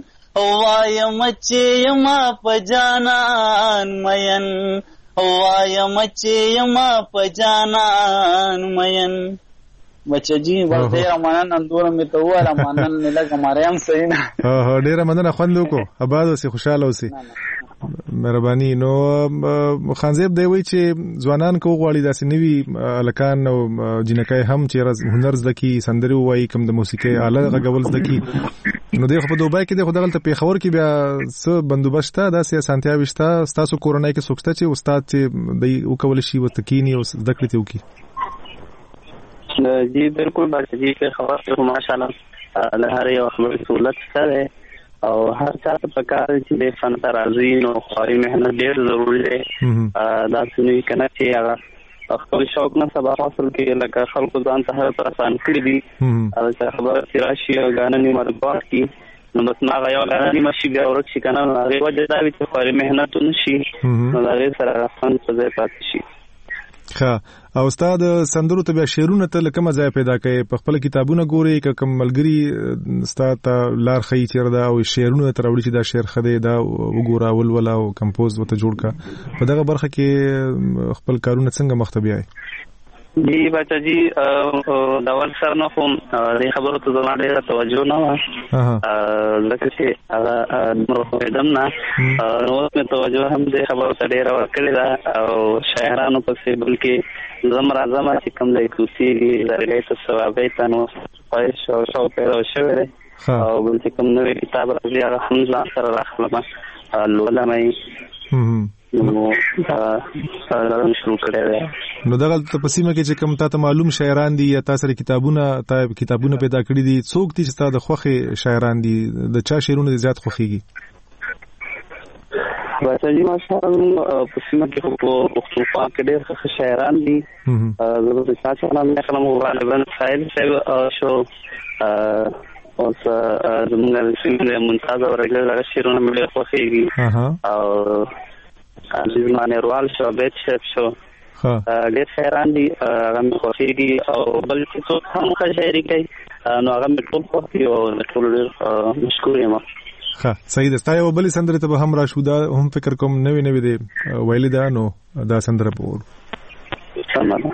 S9: وایم چې یما په جانان مین وایم چې یما په جانان مین بچه جی بس ډیره مننه اندوره مې ته وویله مننه مې لږه مریم صحیح نه
S1: ډیره مننه خوند وکړو اباد اوسې خوشحاله اوسې مهرباني نو خانزیب دی وایي چې ځوانان که وغواړي داسې نوي هلکان او جینکۍ هم چې هنر زده کړي سندرې ووایي کوم د موسیقۍ آله غږول زده کړي نو دی خو په دوبۍ کې دی خو دغلته پېښور کې بیا څه بندوبست شته داسې اسانتیاوې شته ستاسو کورنۍ کې څوک شته چې استاد چې دی وکولی شي ورته کښېني او زده کړې ترې وکړي
S6: جی بالکل بات جی په خبر ته ماشاءالله له هر یو خبر سہولت سره او هر څه په کار چې د فن ترازی نو خوري مهنت ډیر ضروری دی دا څنګه کنه چې هغه خپل شوق نه سبا حاصل کې لکه خلکو ځان ته هر آسان کړی دي او چې خبر راشي او غانې مرګ کی نو بس ما غيو لانی مشي بیا ورکشي کنه هغه وجه دا چې خوري مهنت نشي نو هغه سره فن څه ځای پاتې شي
S1: ښه او استاد سندرو ته بیا شعرونه ته له کومه ځای پیدا کوي په خپل کتابونه ګوري که کوم ملګري استاد ته لار ښیي چېرې دا او شعرونه ته راوړي چې دا شعر ښه دی دا وګوره ولوله او کمپوز ورته جوړ کړه په دغه برخه کې خپل کارونه څنګه مخته بیایي
S6: جی بچا جی د اول سر نه خو دې خبرو ته زما ډېره توجه نه وه ځکه چې هغه دومره پوهېدم نه نو اوس مې توجه هم دې خبرو ته ډېره ورکړې ده او شاعرانو پسې بلکې زم راځم چې کوم ځای کې اوسېږي لرګی ته ثوابۍ ته نو خواهش او شوق پیدا شوی دی او بل چې کوم نوی کتاب راځي هغه هم ځان سره راخلم لولم یې نو دا شروع کړی.
S1: نو دغه تپسیمه کې چې کوم تاسو معلوم شاعران دي یا تاسو کتابونه تاسو کتابونه پیدا کړی دي، څوک دي چې تاسو د خوخه شاعران دي، د چا شعرونه زیات خوخيږي؟
S6: بچی ماشاءالله په سیمه کې په پښتونخوا کې ډېر ښه شاعران دي. زه د تاسو نام نه کلم غالبا سایل صاحب شو او زموږ د سیمې ممتاز اورګل شعرونه مې خوښېږي او عزیز مانیروال شو بیت شپ شو ډېر شاعران دي هغه مې خوښېږي او بل څوک هم ښه شاعري کوي نو هغه مې ټول خوښي او ټول ډېر مشکور یم.
S1: ها صحیح ده. ستاسو بلې سندره ته به هم راشو، دا هم فکر کوم نوې نوې دی ویلې ده، نو دا سندره به وورو.
S6: سلام.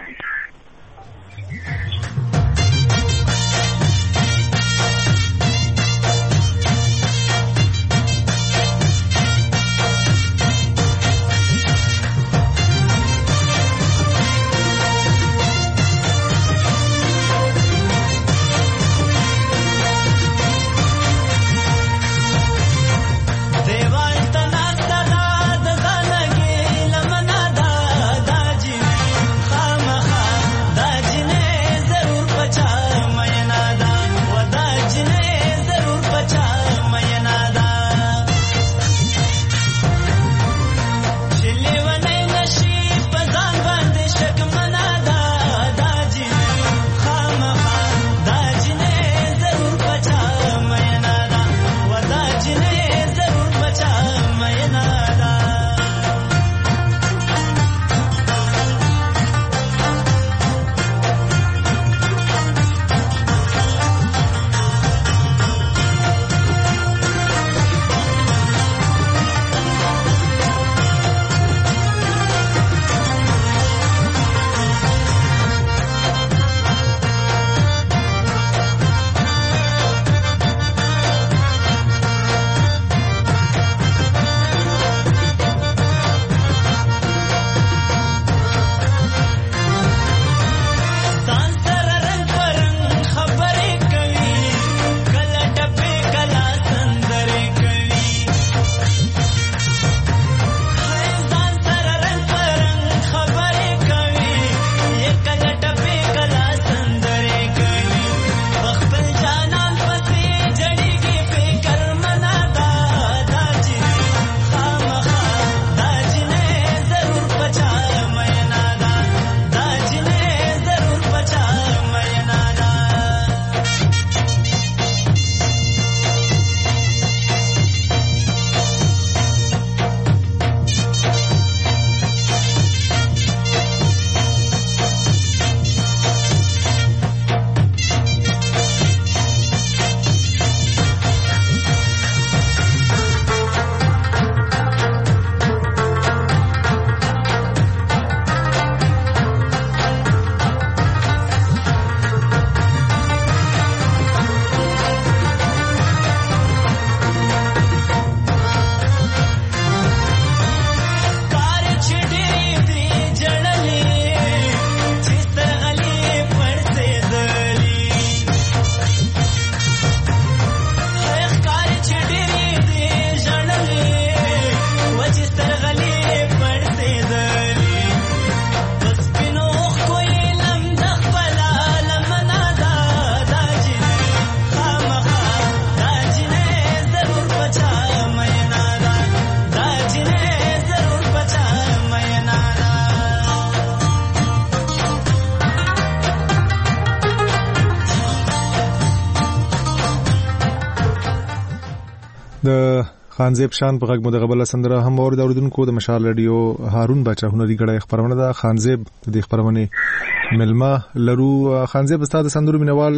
S1: د خانزیب شان په غږ مدغبل سندره هم اور د اوریدونکو د مشال رادیو هارون بچا هنري غړی خبرونه ده. خانزیب د خبرونه ملما لرو. خانزیب استاد سندرو مینوال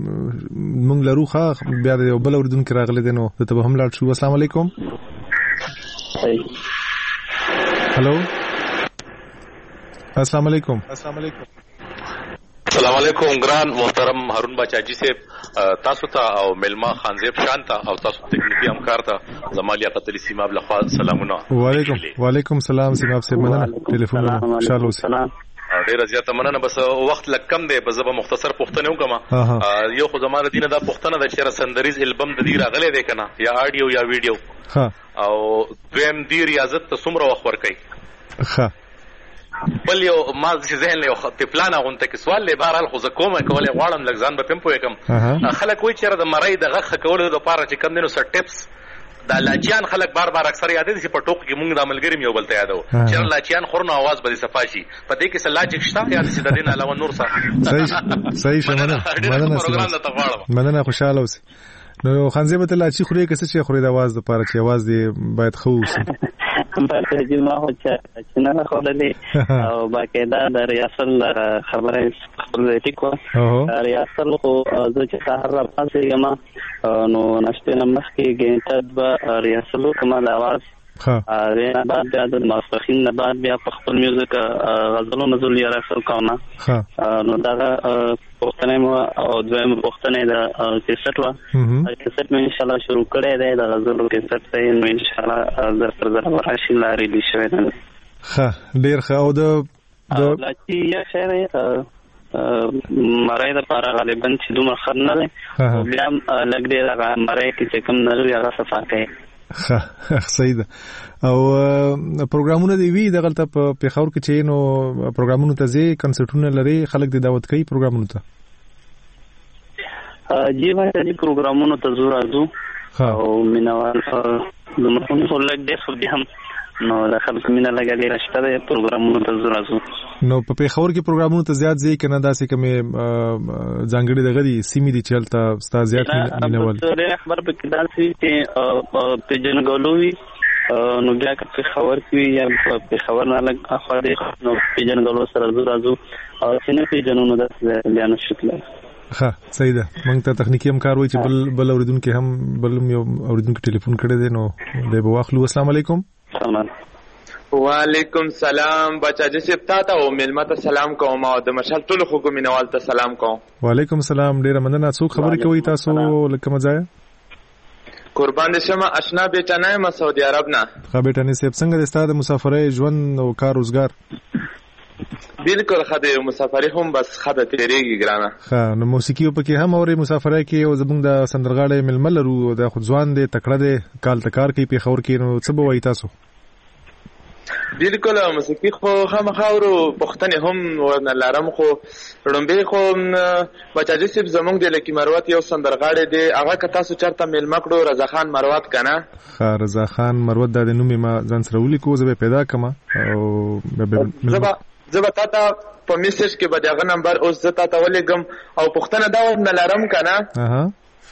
S1: مونږ لرو ښه بیا د بل اوریدونکو راغله دي، نو ته به هم لاړ شو. السلام علیکم. هلو السلام علیکم.
S11: السلام علیکم. السلام علیکم ګران محترم هارون بچا جی صاحب، تاسو ته او ملما خانزیب شان ته او تاسو تکنیکی همکار ته زمالیا قتل سیماب لخوا سلامونه.
S1: وعلیکم وعلیکم سلام سیماب صاحب، مننه ټلیفون ان شاء الله.
S11: ډیره زیاته مننه. بس وخت لږ کم دی، بس زه به مختصر پوښتنه وکړم. یو خو زما د دینه دا پوښتنه ده چې سندریز البم د دې راغلی دی که نه، یا آډیو یا ویډیو، او دویم دې ریاضت ته څومره وخت ورکوي؟ بل یو ما چې ذهن له یو پلان غونته کې سوال لې بهرحال خو زه کومه کولی غواړم لږ ځان به پم پوهې کړم. خلک وایي چې د مرۍ د غږ ښه کولو دپاره چې کوم دی نو څه ټپس دا لاچیان خلک بار بار اکثر یادوي چې په ټوک کې مونږ د ملګري یو بل ته یادو چې لاچیان خور نو आवाज به صفا شي. په دې کې څه لاجیک شته یا چې د دې نه علاوه نور څه؟
S1: صحیح صحیح شمنه مننه
S11: پروګرام ته غواړم.
S1: مننه خوشاله اوسئ. نو خانزیب ته لاچی خوري کسه چې خوري د आवाज لپاره چې आवाज دی باید خو اوسي.
S6: په دې ما هو چې نه خوللې او باقاعده د ریاست خبره خپل ټیکو ریاست خو د چې سحر را پاسې یم نو نشته نمخ کې ګنټه د ریاست کومه د आवाज ها رینا بعد د ماسپخین نه بعد بیا په خپل میوزیک غزلو نزول یې راځو کومه ها نو دا پښتنه مو او دویم پښتنه د کیسټ وا کیسټ مې ان شاء الله شروع کړی دی د غزلو کیسټ ته نو ان شاء الله در تر در راشي لاري دي شوی دی.
S1: ښه ډیر ښه. او د
S6: د لاچی یا شعر مرای د پاره غالبا چې دومره خر نه دی بیا لګ دی هغه مرای چې کوم نه لري هغه صفا کوي.
S1: ښه صحیح ده. او پروګرامونه دی وی دغلته په پیښور کې چې نو پروګرامونه ته ځي کنسرټونه لري خلک د دعوت کوي پروګرامونه ته؟
S6: جی ما ته دې پروګرامونه ته زو راځو او مینوال زموږ په لګ دې خو دې هم نو د خلکو مینه لګا راشته د پروګرامونو ته زو راځو.
S1: نو په پیښور کې پروګرامونو ته زیات ځي کنه داسې کومه ځانګړي دغه دي سیمې دي چې هلته ستا زیات مینوال؟
S6: ډېر خبر په کې داسې چې پیژنګلوي نو بیا که پیښور کې یا پیښور نه لږ اخوا دی نو پیژنګلو سره زو راځو او چې نه پیژنو نو داسې بیا نه شو تللی.
S1: ښه صحیح ده. موږ ته تخنیکي همکار وایي چې بل بل اوریدونکي هم بل یو اوریدونکي ټلیفون کړی دی نو دی به واخلو. السلام علیکم.
S12: وعلیکم سلام بچا جی صاحب تا ته او ملما ته سلام کوم او د مشال ټول خو مینوال ته سلام کوم.
S1: وعلیکم سلام. ډیره مننه. څوک خبرې کوي تاسو لکه مزایا؟
S12: قربان دې شمه اشنا بیٹا نه ما سعودي عرب نه.
S1: ښه بیٹا نه صاحب څنګه د استاد مسافرۍ ژوند او کار روزګار؟
S12: بالکل خدای مسافرۍ هم بس خدای تیریږي ګرانه.
S1: ښه نو موسیقي په کې هم اوري مسافرۍ کې او زموږ د سندرغاړي ململ لرو د خو ځوان دی تکړه دی کال تکار کوي په خور کې نو څه به وایي تاسو؟
S12: بالکل موسیقي خو خامخاورو پښتنې هم ورنه لارم خو ړومبې خو بچاجي صاحب زمونږ د لکی مروت یو سندرغاړی دی هغه که تاسو چرته میلمه کړو رضا خان مروت که نه؟
S1: ښه رضا خان مروت دا د نوم یې ما ځان سره ولیکو زه به پیدا کړم او
S12: زه به تا ته په میسج کې به د هغه نمبر اوس زه تا ته ولیږم او پوښتنه دا ورنه لرم که نه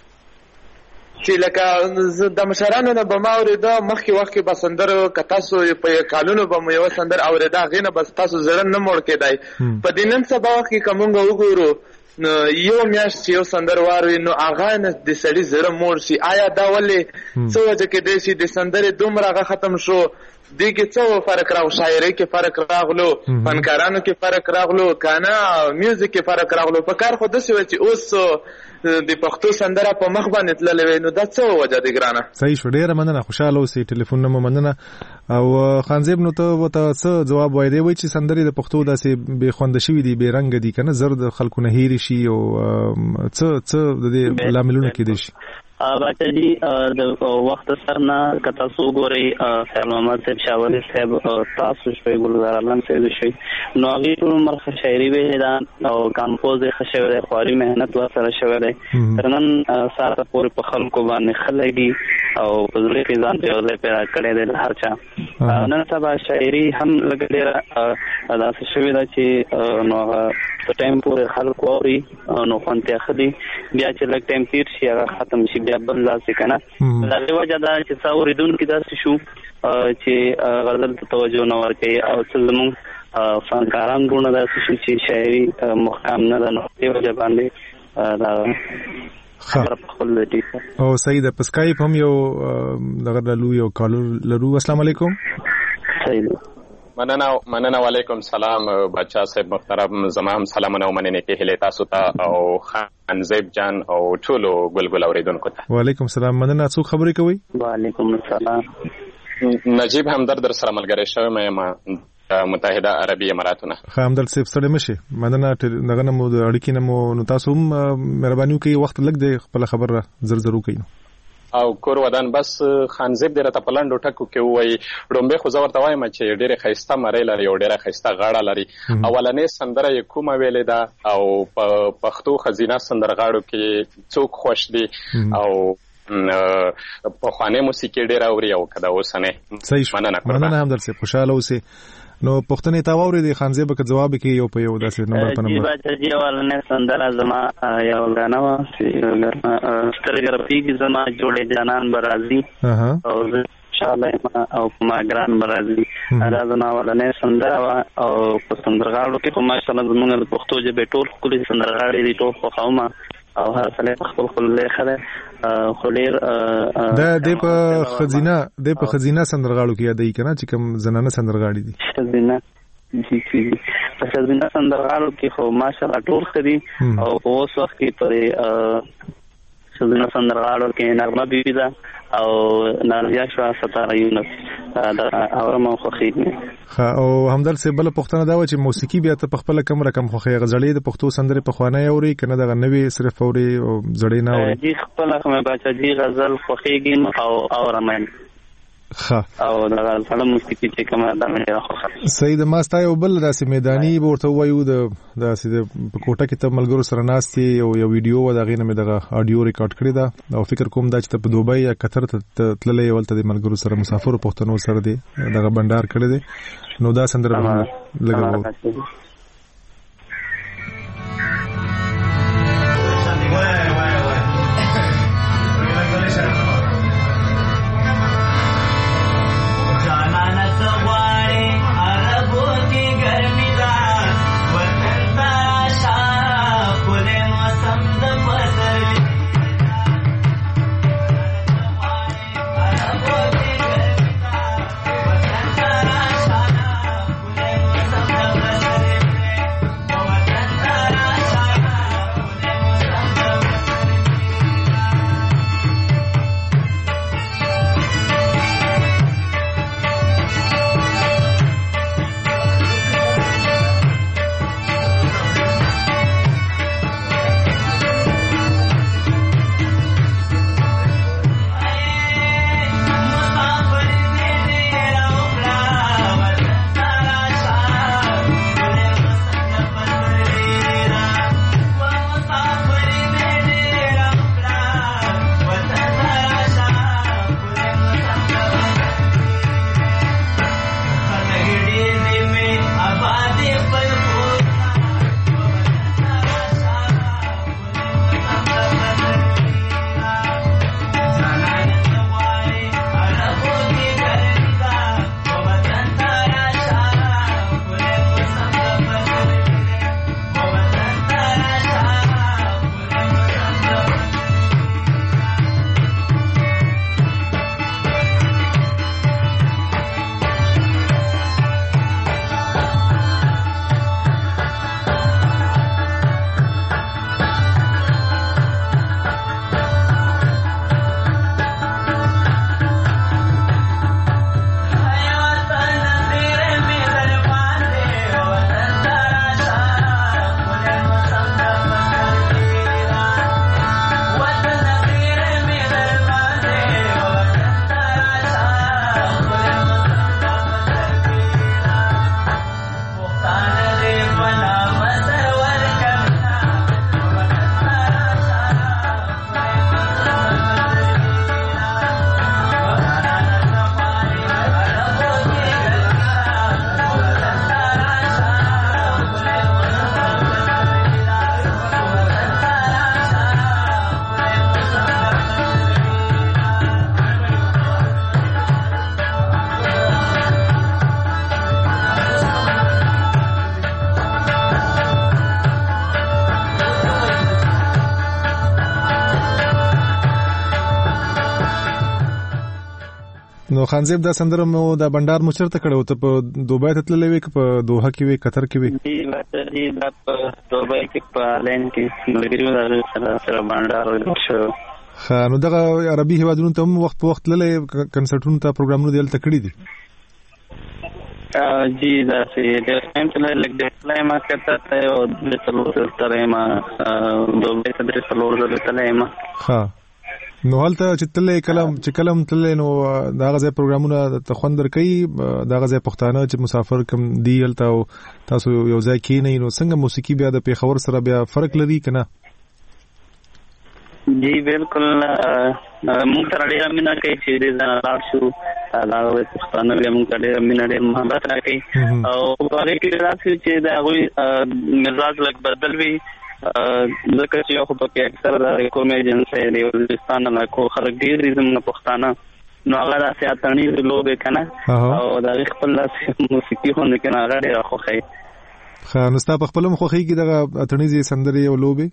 S12: چې لکه د مشرانو نه به ما اورېده مخکې وخت کې به سندرو که تاسو په کالونو به مو یوه سندر اورېده هغې نه بس تاسو زړه نه موړ کېدی په دې نن سبا وخت کې که مونږ وګورو نو یو میاشت چې یو سندر واروي نو هغه نه د سړي زړه موړ شي. آیا دا ولې څه وجه کېدی شي د سندرې دومره هغه ختم شو؟ دې کې څه فرق راغلو؟ شاعرۍ کې فرق راغلو، فنکارانو کې فرق راغلو که نه میوزیک کې فرق راغلو؟ په کار خو داسې وه چې اوس د پښتو سندره په مخ باندې تللې وی نو دا څه وجه دی ګرانه؟
S1: صحیح شو. ډېره مننه. خوشحاله اوسئ. ټلیفون نه مو مننه. او خانزیب نو ته ورته څه ځواب وایې؟ دی وایي چې سندرې د پښتو داسې بې خونده شوي دي بې رنګه دي که نه زر د خلکو نه هېرې شي او څه څه د دې لاملونه کېدی شي؟
S6: باچا جی د وخت سره نه که تاسو وګورئ خیر محمد صاحب شاولي صاحب تاسو شوئ ګلزار علم صاحب شوئ نو هغې ټول عمر ښه شاعري ویلې ده او کمپوز یې ښه شوی دی خواري محنت ورسره شوی دی تر نن ساعته پورې په خلکو باندې ښه لګي او په زړه کې ځان ته یو ځای پیدا کړی دی د هر چا. نن سبا شاعري هم لږ ډېره داسې شوې ده چې نو هغه په ټایم پورې خلکو اوري نو خوندتیا ښه دي بیا چې لږ ټایم تېر شي هغه ختم شي بیا بل داسې که نه. د هغې وجه دا چې څه اورېدونکي داسې شو چې غزل ته توجه نه ورکوي او څه زموږ فنکاران ټولونه داسې شو چې شاعري مقام نه ده نو دې وجه باندې دا خبره په خپل دی.
S1: او صحیح ده. په سکایپ هم یو دغه لرو یو کالر لرو. السلام علیکم.
S6: صحیح ده.
S13: مننه مننه. وعلیکم سلام بچا صاحب محترم. زما هم سلامونه او مننې کې هیلې تاسو ته او خانزیب جان او ټولو ګلګل اوریدونکو ته.
S1: وعلیکم سلام. مننه. څوک خبرې کوي؟
S6: وعلیکم السلام.
S13: نجیب همدرد در سره ملګری شوی یم متحده عربي اماراتونه.
S1: خامدل صاحب ستړي مشه مننه دغه نمو د اړیکې نمو نو تاسو هم مهرباني وکړئ وخت لګ دی خپل خبره زر زر وکړئ
S13: او کور ودان بس خانزیب د راته پلانډو ټکو کې وای ډومبه خو زور توایم چې ډېر خيسته مری لري او ډېر خيسته غاړه لري. اولنې سندره یې کومه ویلې ده او پښتو خزینه سندرغاړو کې څوک خوش دي او په خوانې موسیقي ډېر اوري او کدا اوسنه
S1: مننه مننه هم درسه خوشاله اوسه. نو پښتنې تا ووري دي خانزیب که جواب کې یو په یو داسې نمبر په نمبر
S6: چې جی ولنه سندره زما یو غانا وا سترګر پیګ زما جوړې جانان برازي او ان شاء الله او ما ګران برازي دا زما ولنه سندره او په سندرغاړو کې په ماشاءالله زموږ د پښتو ژبې ټول کلی سندرغاړي دي ټول خو خاومه او هر څه خپل خپل لخره خلیر
S1: دا د په خزینه د په خزینه سندرغاړو کې یادای کنه چې کوم زنانه سندرغاړي دي
S6: خزینه جی جی په خزینه سندرغاړو کې خو ماشاءالله ټول خدي او اوس وخت کې پرې خزینه سندرغاړو کې نغمه بیبي ده او نازیا شوا ستاره یونس دا اورم خو خېدنه
S1: ها او همدل سه بل پښتنه دا و چې موسیقي بیا ته په خپل کم رقم خو غزړې د پښتو سندره په خوانه اوري کنه دغه نوې صرف اوري او زړې نه اوري
S6: جی خپل کومه بچا جی غزل خو خېګین او اورم
S1: ها
S6: او دغه سلام موسیقي چې کومه دا مې راخه
S1: سید ماستا یو بل داسې میداني ورته وایو د داسې د کوټه کې ته ملګرو سره ناستي او یو ویډیو و دغه نه مې دغه اډیو ریکارډ کړی دا او فکر کوم دا چې ته په دوبۍ یا قطر ته تللې ولته د ملګرو سره مسافر پښتنو سره دی دغه بندر کړی دی نو دا سندره لګاو نو خانزیب دا سندره مو دا بندر مو چرته کړو ته په دوبۍ ته تللې وې په دوحه کې وې قطر کې وې
S6: دی دا په دوبۍ کې په لین کې ملګریو دا سره بندر شو
S1: خا نو دغه عربي هیوادونو ته هم وخت په وخت تللې کنسرټونو ته پروګرامونو دلته کړی دي
S6: جی دا چې د ټایم ته لګ د سلایم کته ته او د څلور سره ما دوه ته د څلور سره تلای ما
S1: ها نو هلته چې تلې کلم چې کلم تلې نو دا غزه پروګرامونه ته خوندر کوي دا غزه پښتانه چې مسافر کم دی هلته تاسو یو ځای کې نه نو څنګه موسیقي بیا د پیښور سره بیا فرق لري کنه
S6: جی بالکل موږ سره ډېر مینه کوي چې دې ځان لاړ شو دا غوې پښتانه موږ ته ډېر مینه ډېر محبت راکوي او په هغې کې راځي چې د هغوی مزاج لږ بدل وي ځکه چې یو خو پکې اکثر د کوم ایجنسۍ د بلوچستان علاقو خلک ډېر دي زموږ پښتانه نو هغه داسې اتڼیز لوبې که نه او د هغې خپل داسې موسیقي خو نه که نه هغه ډېره خوښوي
S1: ښه نو ستا په خپله هم خوښېږي دغه اتڼیزې سندرې او لوبې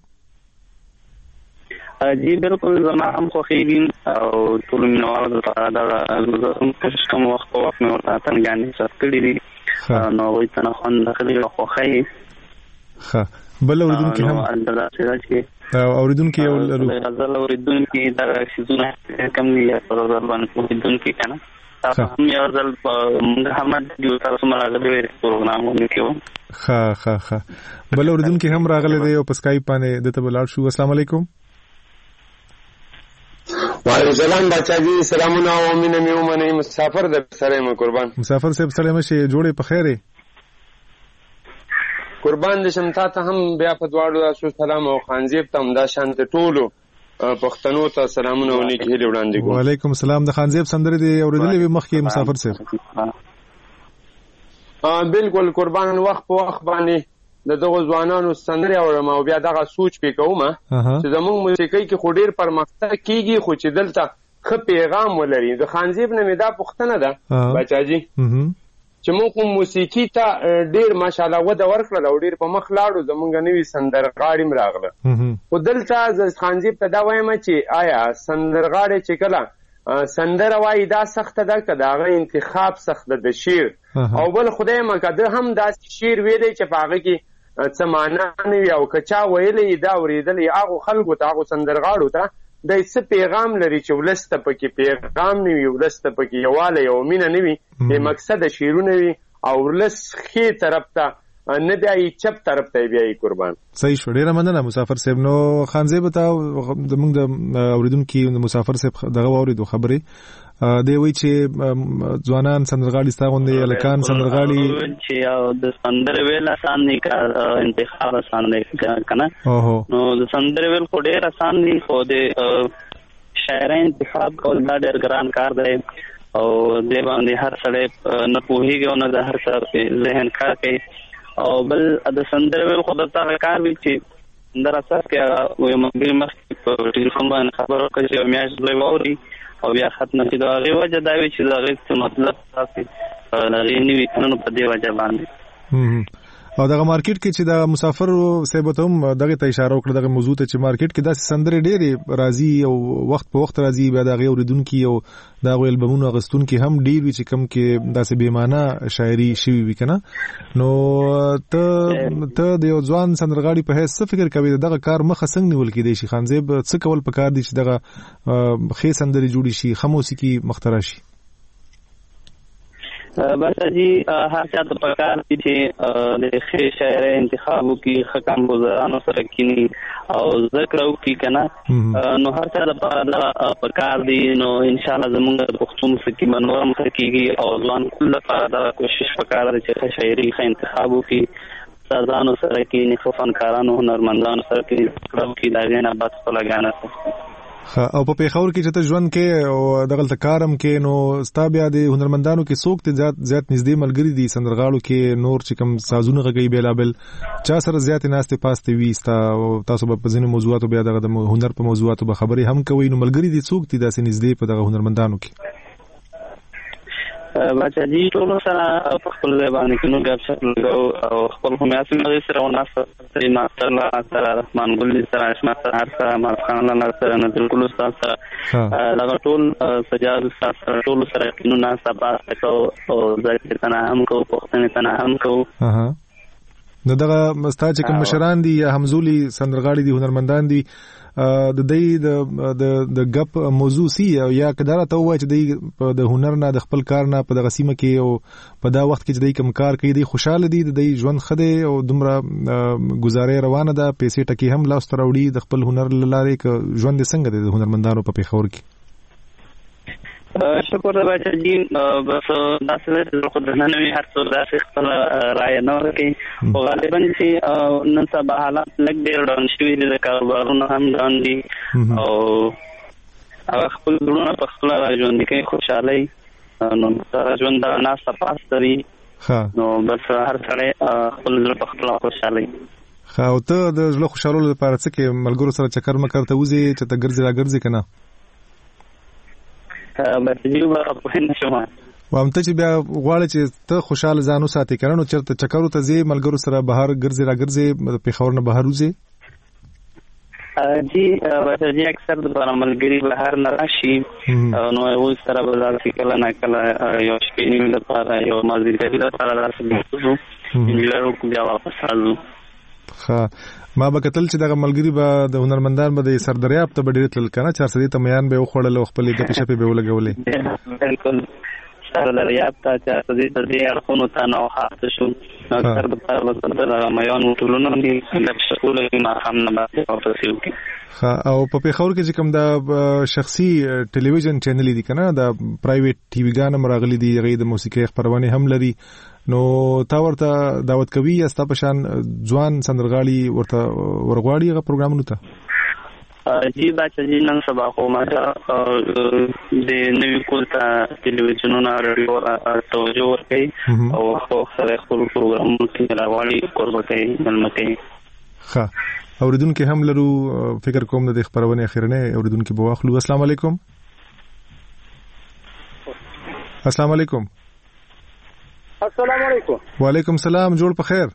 S6: جی بالکل زما هم خوښېږي او ټولو مینهوالو دپاره دغه زه هم کوشش کوم وخت په وخت مې ورته اتڼګانې ثبت کړي دي نو هغوی ته نه خوند اخلي او خوښوي
S1: ښه بل اورېدونکي هم اورېدونکي یو لرو
S6: غزل اورېدونکي دغه څیزونه کم دي په غزل باندې اورېدونکي که نه تاسو هم یو ځل موږ هم ډېر تاسو هم راغلي وئ پروګرامونه کې وو
S1: ښه ښه ښه بل اورېدونکي هم راغلی دی او په سکایپ باندې دته به لاړ شو السلام علیکم
S14: وعلیکم السلام بچا جی سلامونه او مینه مې ومنئ مسافر در سره یم قربان
S1: مسافر صاحب سلام شي جوړې په خیرې
S14: قربان دې شم تا ته هم بیا په دواړو تاسو سلام او خانزیب ته هم دا شانت ټولو پښتنو ته سلامونه او نیک هیلې وړاندې کوم
S1: وعلیکم السلام د خانزیب سندرې دې اورېدلې وي مخکې مسافر صاحب
S14: بالکل قربان وخت په وخت باندې د دغه ځوانانو سندرې اورم او بیا دغه سوچ پې کوم چې زموږ موسیقۍ کې خو ډېر پرمختګ کېږي خو چې دلته ښه پیغام ولري د خانزیب نه مې دا پوښتنه ده بچاجي چې موږ خو موسیقي ته ډېر ماشاءالله وده ورکړله او ډېر په مخ لاړو زموږ نوي سندرغاړي هم راغله خو دلته زه خانزیب ته دا وایم چې آیا سندرغاړی چې کله سندره وایي دا سخته ده که د هغه انتخاب سخت ده د شعر او بل خدای مه که ده هم داسې شعر ویلی چې په هغه کې څه معنا نه وي او که چا ویلی دا اورېدلی هغو خلکو ته هغو سندرغاړو ته دی څه پیغام لري چې ولس ته پکې پیغام نه وي ولس ته پکې یووالی او مینه نه وي بې مقصده شعرونه وي او ولس ښې طرف ته نه بیایي چپ طرف ته بیایي قربان
S1: صحیح شو ډېره مننه مسافر صاحب نو خانزیب ته زموږ د اورېدونکي د مسافر صاحب دغه واورېدو خبرې دی وایي چې ځوانان سندرغاړي ستا غوندې هلکان سندرغاړي
S6: چې د سندرې ویل اسان دی که انتخاب اسان دی که نه نو د سندرې ویل خو ډېر اسان دی خو د شاعرۍ انتخاب کول دا ډېر ګران کار دی او دې باندې هر سړی نه پوهېږي او نه د هر چا ذهن کار کوي او بل د سندرې ویل خو درته هغه کار وي چې در اساس کې یو ملګري مخکې په ټلیفون باندې خبر وکړه چې یو میاشت دوی واوري او بیا ختمه شي د هغې وجه دا وي چې د هغې څه مطلب تاسې د هغې نه وي که نه نو په دې وجه باندې
S1: او دغه مارکیټ کې چې د مسافر صاحب ته هم دغه ته اشاره وکړه دغه موضوع ته چې مارکیټ کې داسې سندرې ډېرې راځي او وخت په وخت راځي بیا د هغې اورېدونکي او د هغوی البمونو اخیستونکي هم ډېر وي چې کوم کې داسې بېمانه شاعري شوي وي که نه نو ته ته د یو ځوان سندرغاړي په حیث څه فکر کوې د دغه کار مخه څنګه نیول کېدی شي خانزیب څه کول پکار دي چې دغه ښې سندرې جوړې شي ښه موسیقي مخته راشي
S6: بس جی هر چا ته پکار دي چې د ښې شاعرۍ انتخاب وکړي ښه کمپوزرانو سره کښېني او زده کړه وکړي که نه نو هر چا دپاره دا پکار دي نو انشاءالله زمونږ د پښتو موسیقي به نور هم ښه کېږي او ځوان ټول لپاره دا کوشش پکار دی چې ښه شاعري ښه انتخاب وکړي استادانو سره کښېني ښه فنکارانو هنرمندانو سره کښېني زده کړه وکړي د هغې نه بعد خپله ګانه
S1: او په پیښور کې چې ته ژوند کې او دغلته کارم کې نو ستا بیا د هنرمندانو کې څوک ته زیات زیات نږدې ملګري دي سندرغاړو کې نور چې کوم سازونه غږوي بېلابېل چا سره زیاتې ناستې پاستې وي ستا تاسو به په ځینو موضوعاتو بیا دغه د هنر په موضوعاتو به خبرې هم کوئ نو ملګري دي څوک دي داسې نږدې په دغه هنرمندانو کې
S6: بچا جی ټولو سره په خپل ځای باندې کې نو ګپ شپ لګو او خپل هم یاسین هغې سره وناسته ماستر له سره رحمان ګل سره اشمت سهار سره ماسخان له سره نظرګل استاد سره دغه ټول سجاد استاد سره ټولو سره نو ناسته پاسته کوو او ذکر تنهم کوو پوښتنې تنهم کوو
S1: نو دغه ستا چې کوم مشران دي یا همزولي سندرغاړي دي هنرمندان دي د دې د د غپ موضوع سی یا کدار ته وای چې د د هنر نه د خپل کار نه په دغه سیمه کې او په دا وخت کې چې د کوم کار کوي د خوشاله دي د ژوند خده او دومره گزارې روانه ده پیسې ټکی هم لاس ته راوړي د خپل هنر لاره کې ژوند څنګه د هنرمندانو په پیښور کې؟
S6: شکر دا چې جی بس داسې خو د نن هر څو داسې خپل رائے نه ورکړي او غالبا چې نن سبا حالات لږ ډېر ډاون شوي دي د کاروبارونو هم ډاون دي او هغه خپل ژوند په خپل ژوند کې خوشحالي نو سره ژوند د ناسته پاسته وي نو بس هر سړی خپل ژوند په خپل خوشحالي
S1: ښه او ته د ژوند خوشحالولو لپاره څه کې ملګرو سره چکر مکر ته وځې چې ته ګرځې راګرځې که نه؟ وامته چې بیا غواړې چې ته خوشحاله ځان وساتې که نه نو چېرته چکرو ته ځې ملګرو سره بهر ګرځې راګرځې پېښور نه بهر وځې؟
S6: جی جی اکثر د ملګري بهر نه راشي نو هغوی سره به داسې کله نه کله یو شپې نیمې لپاره یو مازدیګري لپاره داسې بوځو انجینر بیا واپس راځو.
S1: ښه ما به کتل چې دغه ملګري به د هنرمندان به د سردریاب ته به ډېر تلل که نه چارسدي ته میان به یې وخوړل او خپلې ګپې شپې به یې ولګولې.
S6: بلکل سردریاب ته چارسدي ته دې اړخونو ته نه وخاصه شو نو اکثر دپاره به دغه میانو ټولونه دي د شکوله کې ماښام نه بعد واپس یې وکړي.
S1: ښه او په پېښور کې چې کوم د شخصي ټلویزیون چینلې دي که نه د پرایویټ ټي وي ګان هم راغلي دي هغې د موسیقۍ خپرونې هم لري نو تا ورته دعوت کوي یا ستا په شان ځوان سندرغاړي ورته ورغواړي هغه پروګرامونو ته؟
S6: جی باچا جی نن سبا خو ما ته د نوي کول ته ټلویزیونونه راډیو توجه ورکوي او سره خپل پروګرامونو کې راغواړي کوربه کوي مېلمه کوي.
S1: ښه اورېدونکي هم لرو فکر کوم د دې خپرونې اخرنۍ اورېدونکي به واخلو. السلام علیکم. السلام علیکم.
S15: السلام علیکم.
S1: وعلیکم السلام. جوړ په خیر.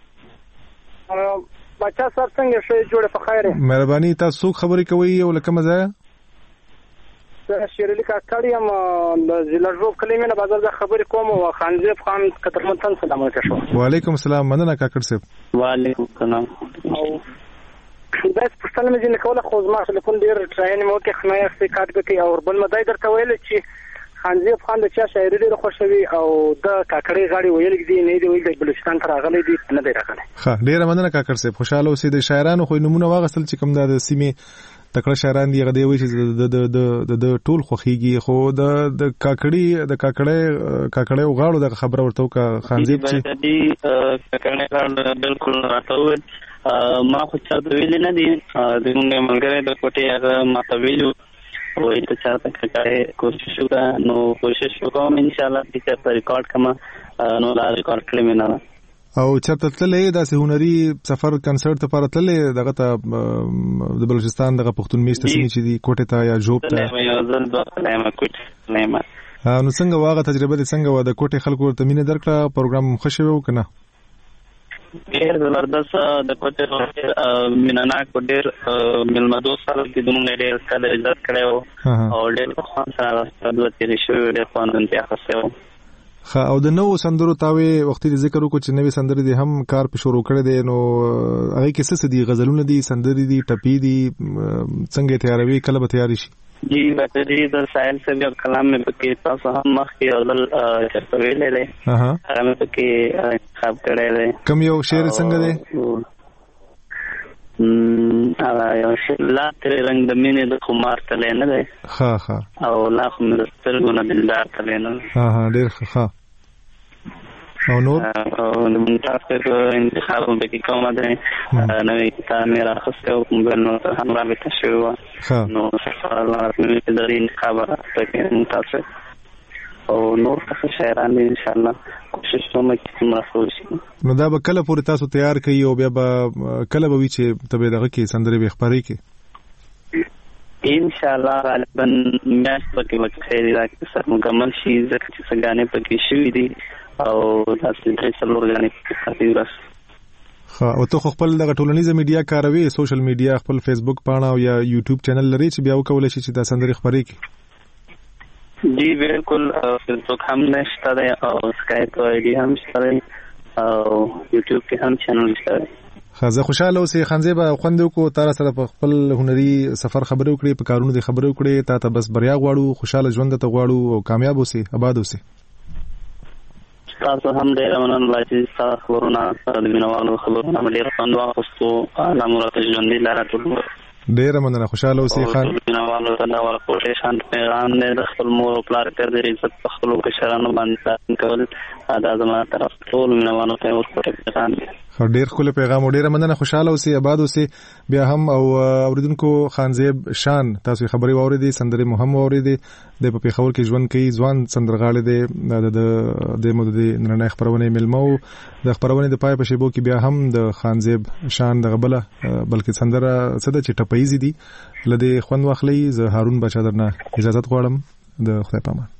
S15: بچا صاحب څنګه شې؟ جوړ په خیر.
S1: مهرباني. تاسو څوک خبرې کوئ او له کومه ځایه؟
S15: زه شیرعلي کاکړ یم د ضلع ژوب کلمې نه بازار څخه خبرې کوم او خانزیب خان قطرمنتن سلام علیکم.
S1: وعلیکم السلام. مننه کاکړ صاحب.
S6: وعلیکم السلام.
S15: او دا پښتنه مې نه کوله خو زما ټلیفون ډېر ټراین مو کې خنای اخته کاټ بکی او بل مدای درته ویل چې خانزیب خان د چا شاعري ډېره خوښوي او د کاکړۍ غاړې ویل دي نه دی ویل د بلوچستان ته راغلی دي نه دی راغلی.
S1: ښه ډېره مننه کاکړ صاحب. خوشحاله اوسئ. د شاعرانو خو نومونه واغستل چې کوم دا د سیمې تکړه شاعران دي هغه دی وایي چې د د د ټول خوښیږي خو د د کاکړي د کاکړۍ کاکړۍ غاړو د خبره ورته وکړه خانزیب چې
S6: کاکړۍ غاړو بالکل راته وویل ما خو چاته ویلي نه دي زموږ ملګری د کوټې هغه ماته ویلي وایي ته چاته کاکړۍ کوشش وکړه نو کوشش وکړم انشاءالله چې چېرته ریکارډ کړم نو دا ریکارډ کړې مې نه
S1: او چېرته تللی داسې هنري سفر کنسرټ لپاره تللی دغه ته د بلوچستان دغه پښتون میشته سیمې چې دي کوټې ته یا ژوب ته؟
S6: یو ځل دوه کاله یم کوټې تللی یم.
S1: نو څنګه وه هغه تجربه دې څنګه وه؟ د کوټې خلکو ورته مینه درکړه پروګرام ښه شوی و که نه؟
S6: ډېر زبردست د کوټې مینهناک و ډېر میلمه دوست خلک دي زموږ نه ډېر کله عزت کړی و او ډېر په خوند سره دوه تېرې شوې وې ډېر خوندونتیا اخیستی و.
S1: ښه او د نوو سندرو تاوې وختي د ذکر وکړو چې نوې سندرې دې هم کار په شروع کړی دی نو هغې کې څه څه دي؟ غزلونه دي، سندرې دي، ټپې دي، څنګه یې تیاروي؟ کله به تیارې شي؟
S6: جی بچه جی د ساحل صاحب یو کلام مې پکې تاسو هم مخکې یو ځل چېرته ویلی دی هغه مې پکې انتخاب کړی دی.
S1: کوم یو شعر څنګه دی؟
S6: هغه یو شعر لا ترې رنګ د مینې د خمار تلی نه دی
S1: ښه ښه
S6: او لا خو مې د سترګو نه دلدار تلی نه دی.
S1: ها ها ډېر ښه. ښه او نور
S6: د ممتاز صاحب انتخاب هم پکې کومه دی نوی کتاب مې رااخیستی و موبایل نو سره هم رابطه شوې وه نو مې د دغې انتخاب رااخیستی ممتاز صاحب او نور څه شاعران دي انشاءالله کوشش کوم چې څومره ښه وشي.
S1: نو دا به کله پورې تاسو تیار کوي او بیا به کله به وي چې ته به دغه کې سندرې به خپرې کړې؟
S6: انشاءالله غالبا میاشت پکې به خیر راکړي سر مکمل شي ځکه چې څه ګانې پکې شوي دي او داسې درې څلور ګانې پکې پاتې ورځ.
S1: ښه او ته خو خپل دغه ټولنیزه میډیا کاروي سوشل میډیا خپل فیسبوک پاڼه او یا یوټیوب چینل لري چې بیا وکولی شي چې دا سندرې خپرې کړي؟
S6: جی بالکل فیسبوک هم نشته دی او سکایپ آی ډي هم شته دی او یوټیوب کې هم چینل شته دی.
S1: خزه خوشاله اوسې خانزیب خوندو کو تر سره په خپل هنري سفر خبرو کړې په کارونو دي خبرو کړې تا ته بس بریا غواړو خوشاله ژوند ته غواړو او کامیاب اوسې آباد اوسې
S6: تاسو هم ډېر مننه چې تاسو خبرونه سره د مینوالو خبرونه ډېر خوند واخیستو لامره ژوند لاره ټول
S1: ډېر مننه خوشاله اوسې خان
S6: مینوالو ته دا ورکوټې شان پیغام دی د خپل مور او پلار تر دې عزت په خپلو کشرانو باندې کول دا زما طرف ټول مینوالو ته ورکوټې پیغام دی
S1: ډېر خپل پیغام ډېر مننه خوشاله اوسې آباد اوسې بیا هم او اوریدونکو خانزیب شان تاسو خبري واوریدي سندري مهم واوریدي د په پیښور کې ژوند کوي ځوان سندرغاړي دی د د مودې نن خبرونه ملمو د خبرونه د پای په شیبو کې بیا هم د خانزیب شان د غبله بلکې سندره صد چې ټپایزي دي لدی خوند واخلي زه هارون بچا درنه اجازه غواړم د خدای پامان